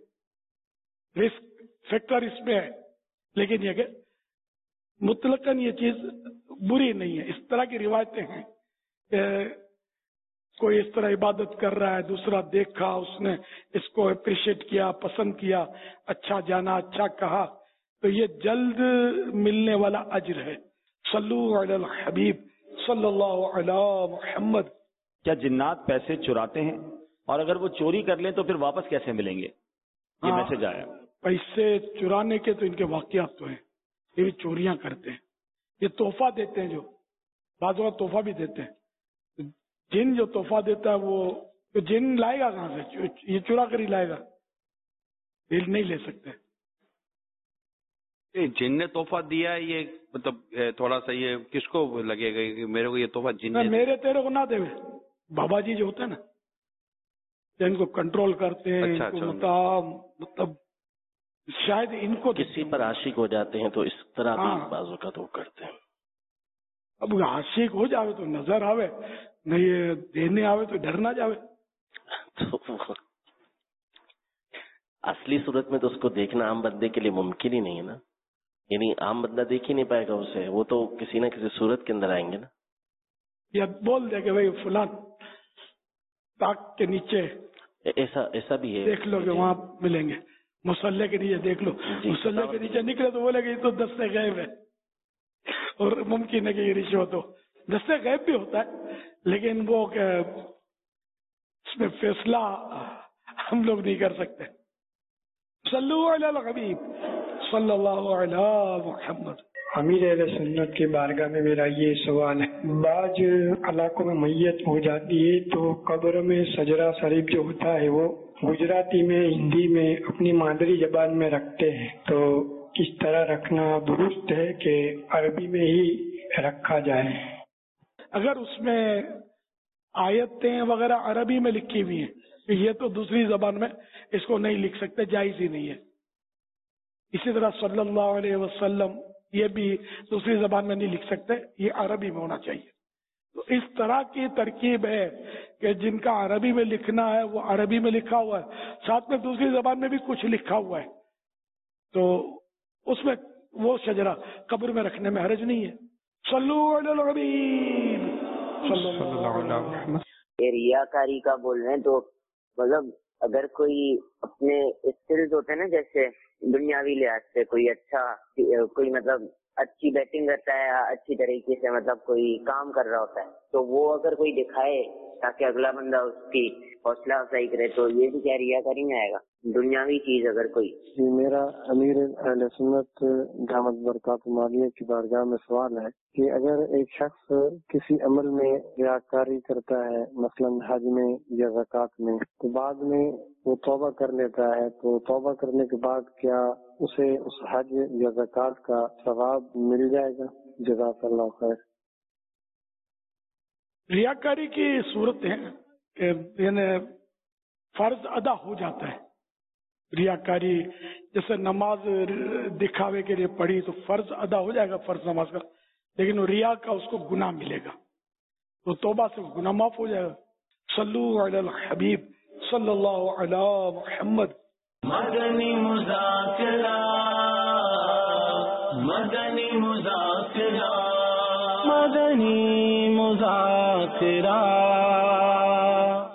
رسک فیکٹر اس میں ہے. لیکن یہ کہ مطلقاً یہ چیز بری نہیں ہے. اس طرح کی روایتیں ہیں کہ کوئی اس طرح عبادت کر رہا ہے, دوسرا دیکھا, اس نے اس کو اپریشیٹ کیا, پسند کیا, اچھا جانا, اچھا کہا, تو یہ جلد ملنے والا اجر ہے. صلو علی الحبیب صلی اللہ علی محمد. کیا جنات پیسے چراتے ہیں, اور اگر وہ چوری کر لیں تو پھر واپس کیسے ملیں گے؟ یہ میسج آیا. پیسے چرانے کے تو ان کے واقعات تو ہیں, یہ بھی چوریاں کرتے ہیں. یہ تحفہ دیتے ہیں, جو بعض اوقات تحفہ بھی دیتے ہیں. جن جو تحفہ دیتا ہے وہ تو جن لائے گا کہاں سے, یہ چرا کر ہی لائے گا, یہ نہیں لے سکتے. جن نے تحفہ دیا ہے یہ مطلب تھوڑا سا یہ کس کو لگے گا کہ میرے کو یہ تحفہ جن نے, میرے تیرے کو نہ دے, بابا جی جو ہوتا ہے نا ان کو کنٹرول کرتے ہیں, اچھا, ان اچھا, کو مطلب شاید ان کو کسی پر عاشق ہو جاتے ہیں تو اس طرح بھی بعض اوقات وہ کرتے ہیں. اب عاشق ہو جاوے تو نظر آوے, نہیں دینے آوے تو ڈر نہ جاوے. تو اصلی صورت میں تو اس کو دیکھنا عام بندے کے لیے ممکن ہی نہیں ہے نا, یعنی عام بندہ دیکھ ہی نہیں پائے گا اسے, وہ تو کسی نہ کسی صورت کے اندر آئیں گے نا. یا بول دے کہ بھائی فلان تاک کے نیچے ایسا ایسا بھی ہے, دیکھ لو کہ وہاں ملیں گے, مسلح کے نیچے دیکھ لو, مسلح کے نیچے نکلے تو بولے کہ یہ تو دستے غیب ہے, اور ممکن ہے کہ یہ رشوت ہو. دستے غیب بھی ہوتا ہے, لیکن وہ کہ اس میں فیصلہ ہم لوگ نہیں کر سکتے. صلو علی الحبیب صلی اللہ علی محمد. امیر اہل سنت کی بارگاہ میں میرا یہ سوال ہے, بعض علاقوں میں میت ہو جاتی ہے تو قبر میں سجرہ شریف جو ہوتا ہے وہ گجراتی میں, ہندی میں, اپنی مادری زبان میں رکھتے ہیں, تو کس طرح رکھنا درست ہے کہ عربی میں ہی رکھا جائے؟ اگر اس میں आयतें वगैरह अरबी में लिखी हुई हैं, ये तो दूसरी जबान में इसको नहीं लिख सकते, जायज ही नहीं है। इसी तरह सल्लल्लाहु अलैहि वसल्लम ये भी दूसरी जबान में नहीं लिख सकते, ये अरबी में होना चाहिए। तो इस तरह की तरकीब है कि जिनका अरबी में लिखना है वो अरबी में लिखा हुआ है, साथ में दूसरी जबान में भी कुछ लिखा हुआ है, तो उसमें वो शजरा कब्र में रखने में हर्ज नहीं है। सल्लु अलल हबीब सल्लल्लाहु अलैहि वसल्लम। ये रियाकारी का बोल रहे हैं, तो मतलब अगर कोई अपने स्किल्स होते हैं ना, जैसे दुनियावी लिहाज से कोई अच्छा कोई मतलब अच्छी बैटिंग करता है या अच्छी तरीके से मतलब कोई काम कर रहा होता है, तो वो अगर कोई दिखाए ताकि अगला बंदा उसकी हौसला अफजाई करे, तो ये भी क्या रियाकारी में आएगा? दुनियावी चीज अगर कोई। जी, मेरा अमीर अहले सुन्नत दामत बरकातुहू मालिया की बारगाह में सवाल है कि अगर एक शख्स किसी अमल में रियाकारी करता है, मसलन हज में या ज़कात में, तो बाद में वो तौबा कर लेता है, तो तौबा करने के बाद क्या उसे उस हज या ज़कात का सवाब मिल जाएगा? जज़ाकल्लाह खैर। रियाकारी की सूरत है कि यानी फर्ज अदा हो जाता है। रियाकारी जैसे नमाज दिखावे के लिए पढ़ी तो फर्ज अदा हो जाएगा फर्ज नमाज का, लेकिन वो रिया का उसको गुनाह मिलेगा, तो तौबा से गुनाह माफ हो जाएगा। सल्लु अलल हबीब सल्लल्लाहु अला मुहम्मद। मदनी मुज़ाकिरा मदनी मुज़ाकिरा मदनी मुज़ाकिरा।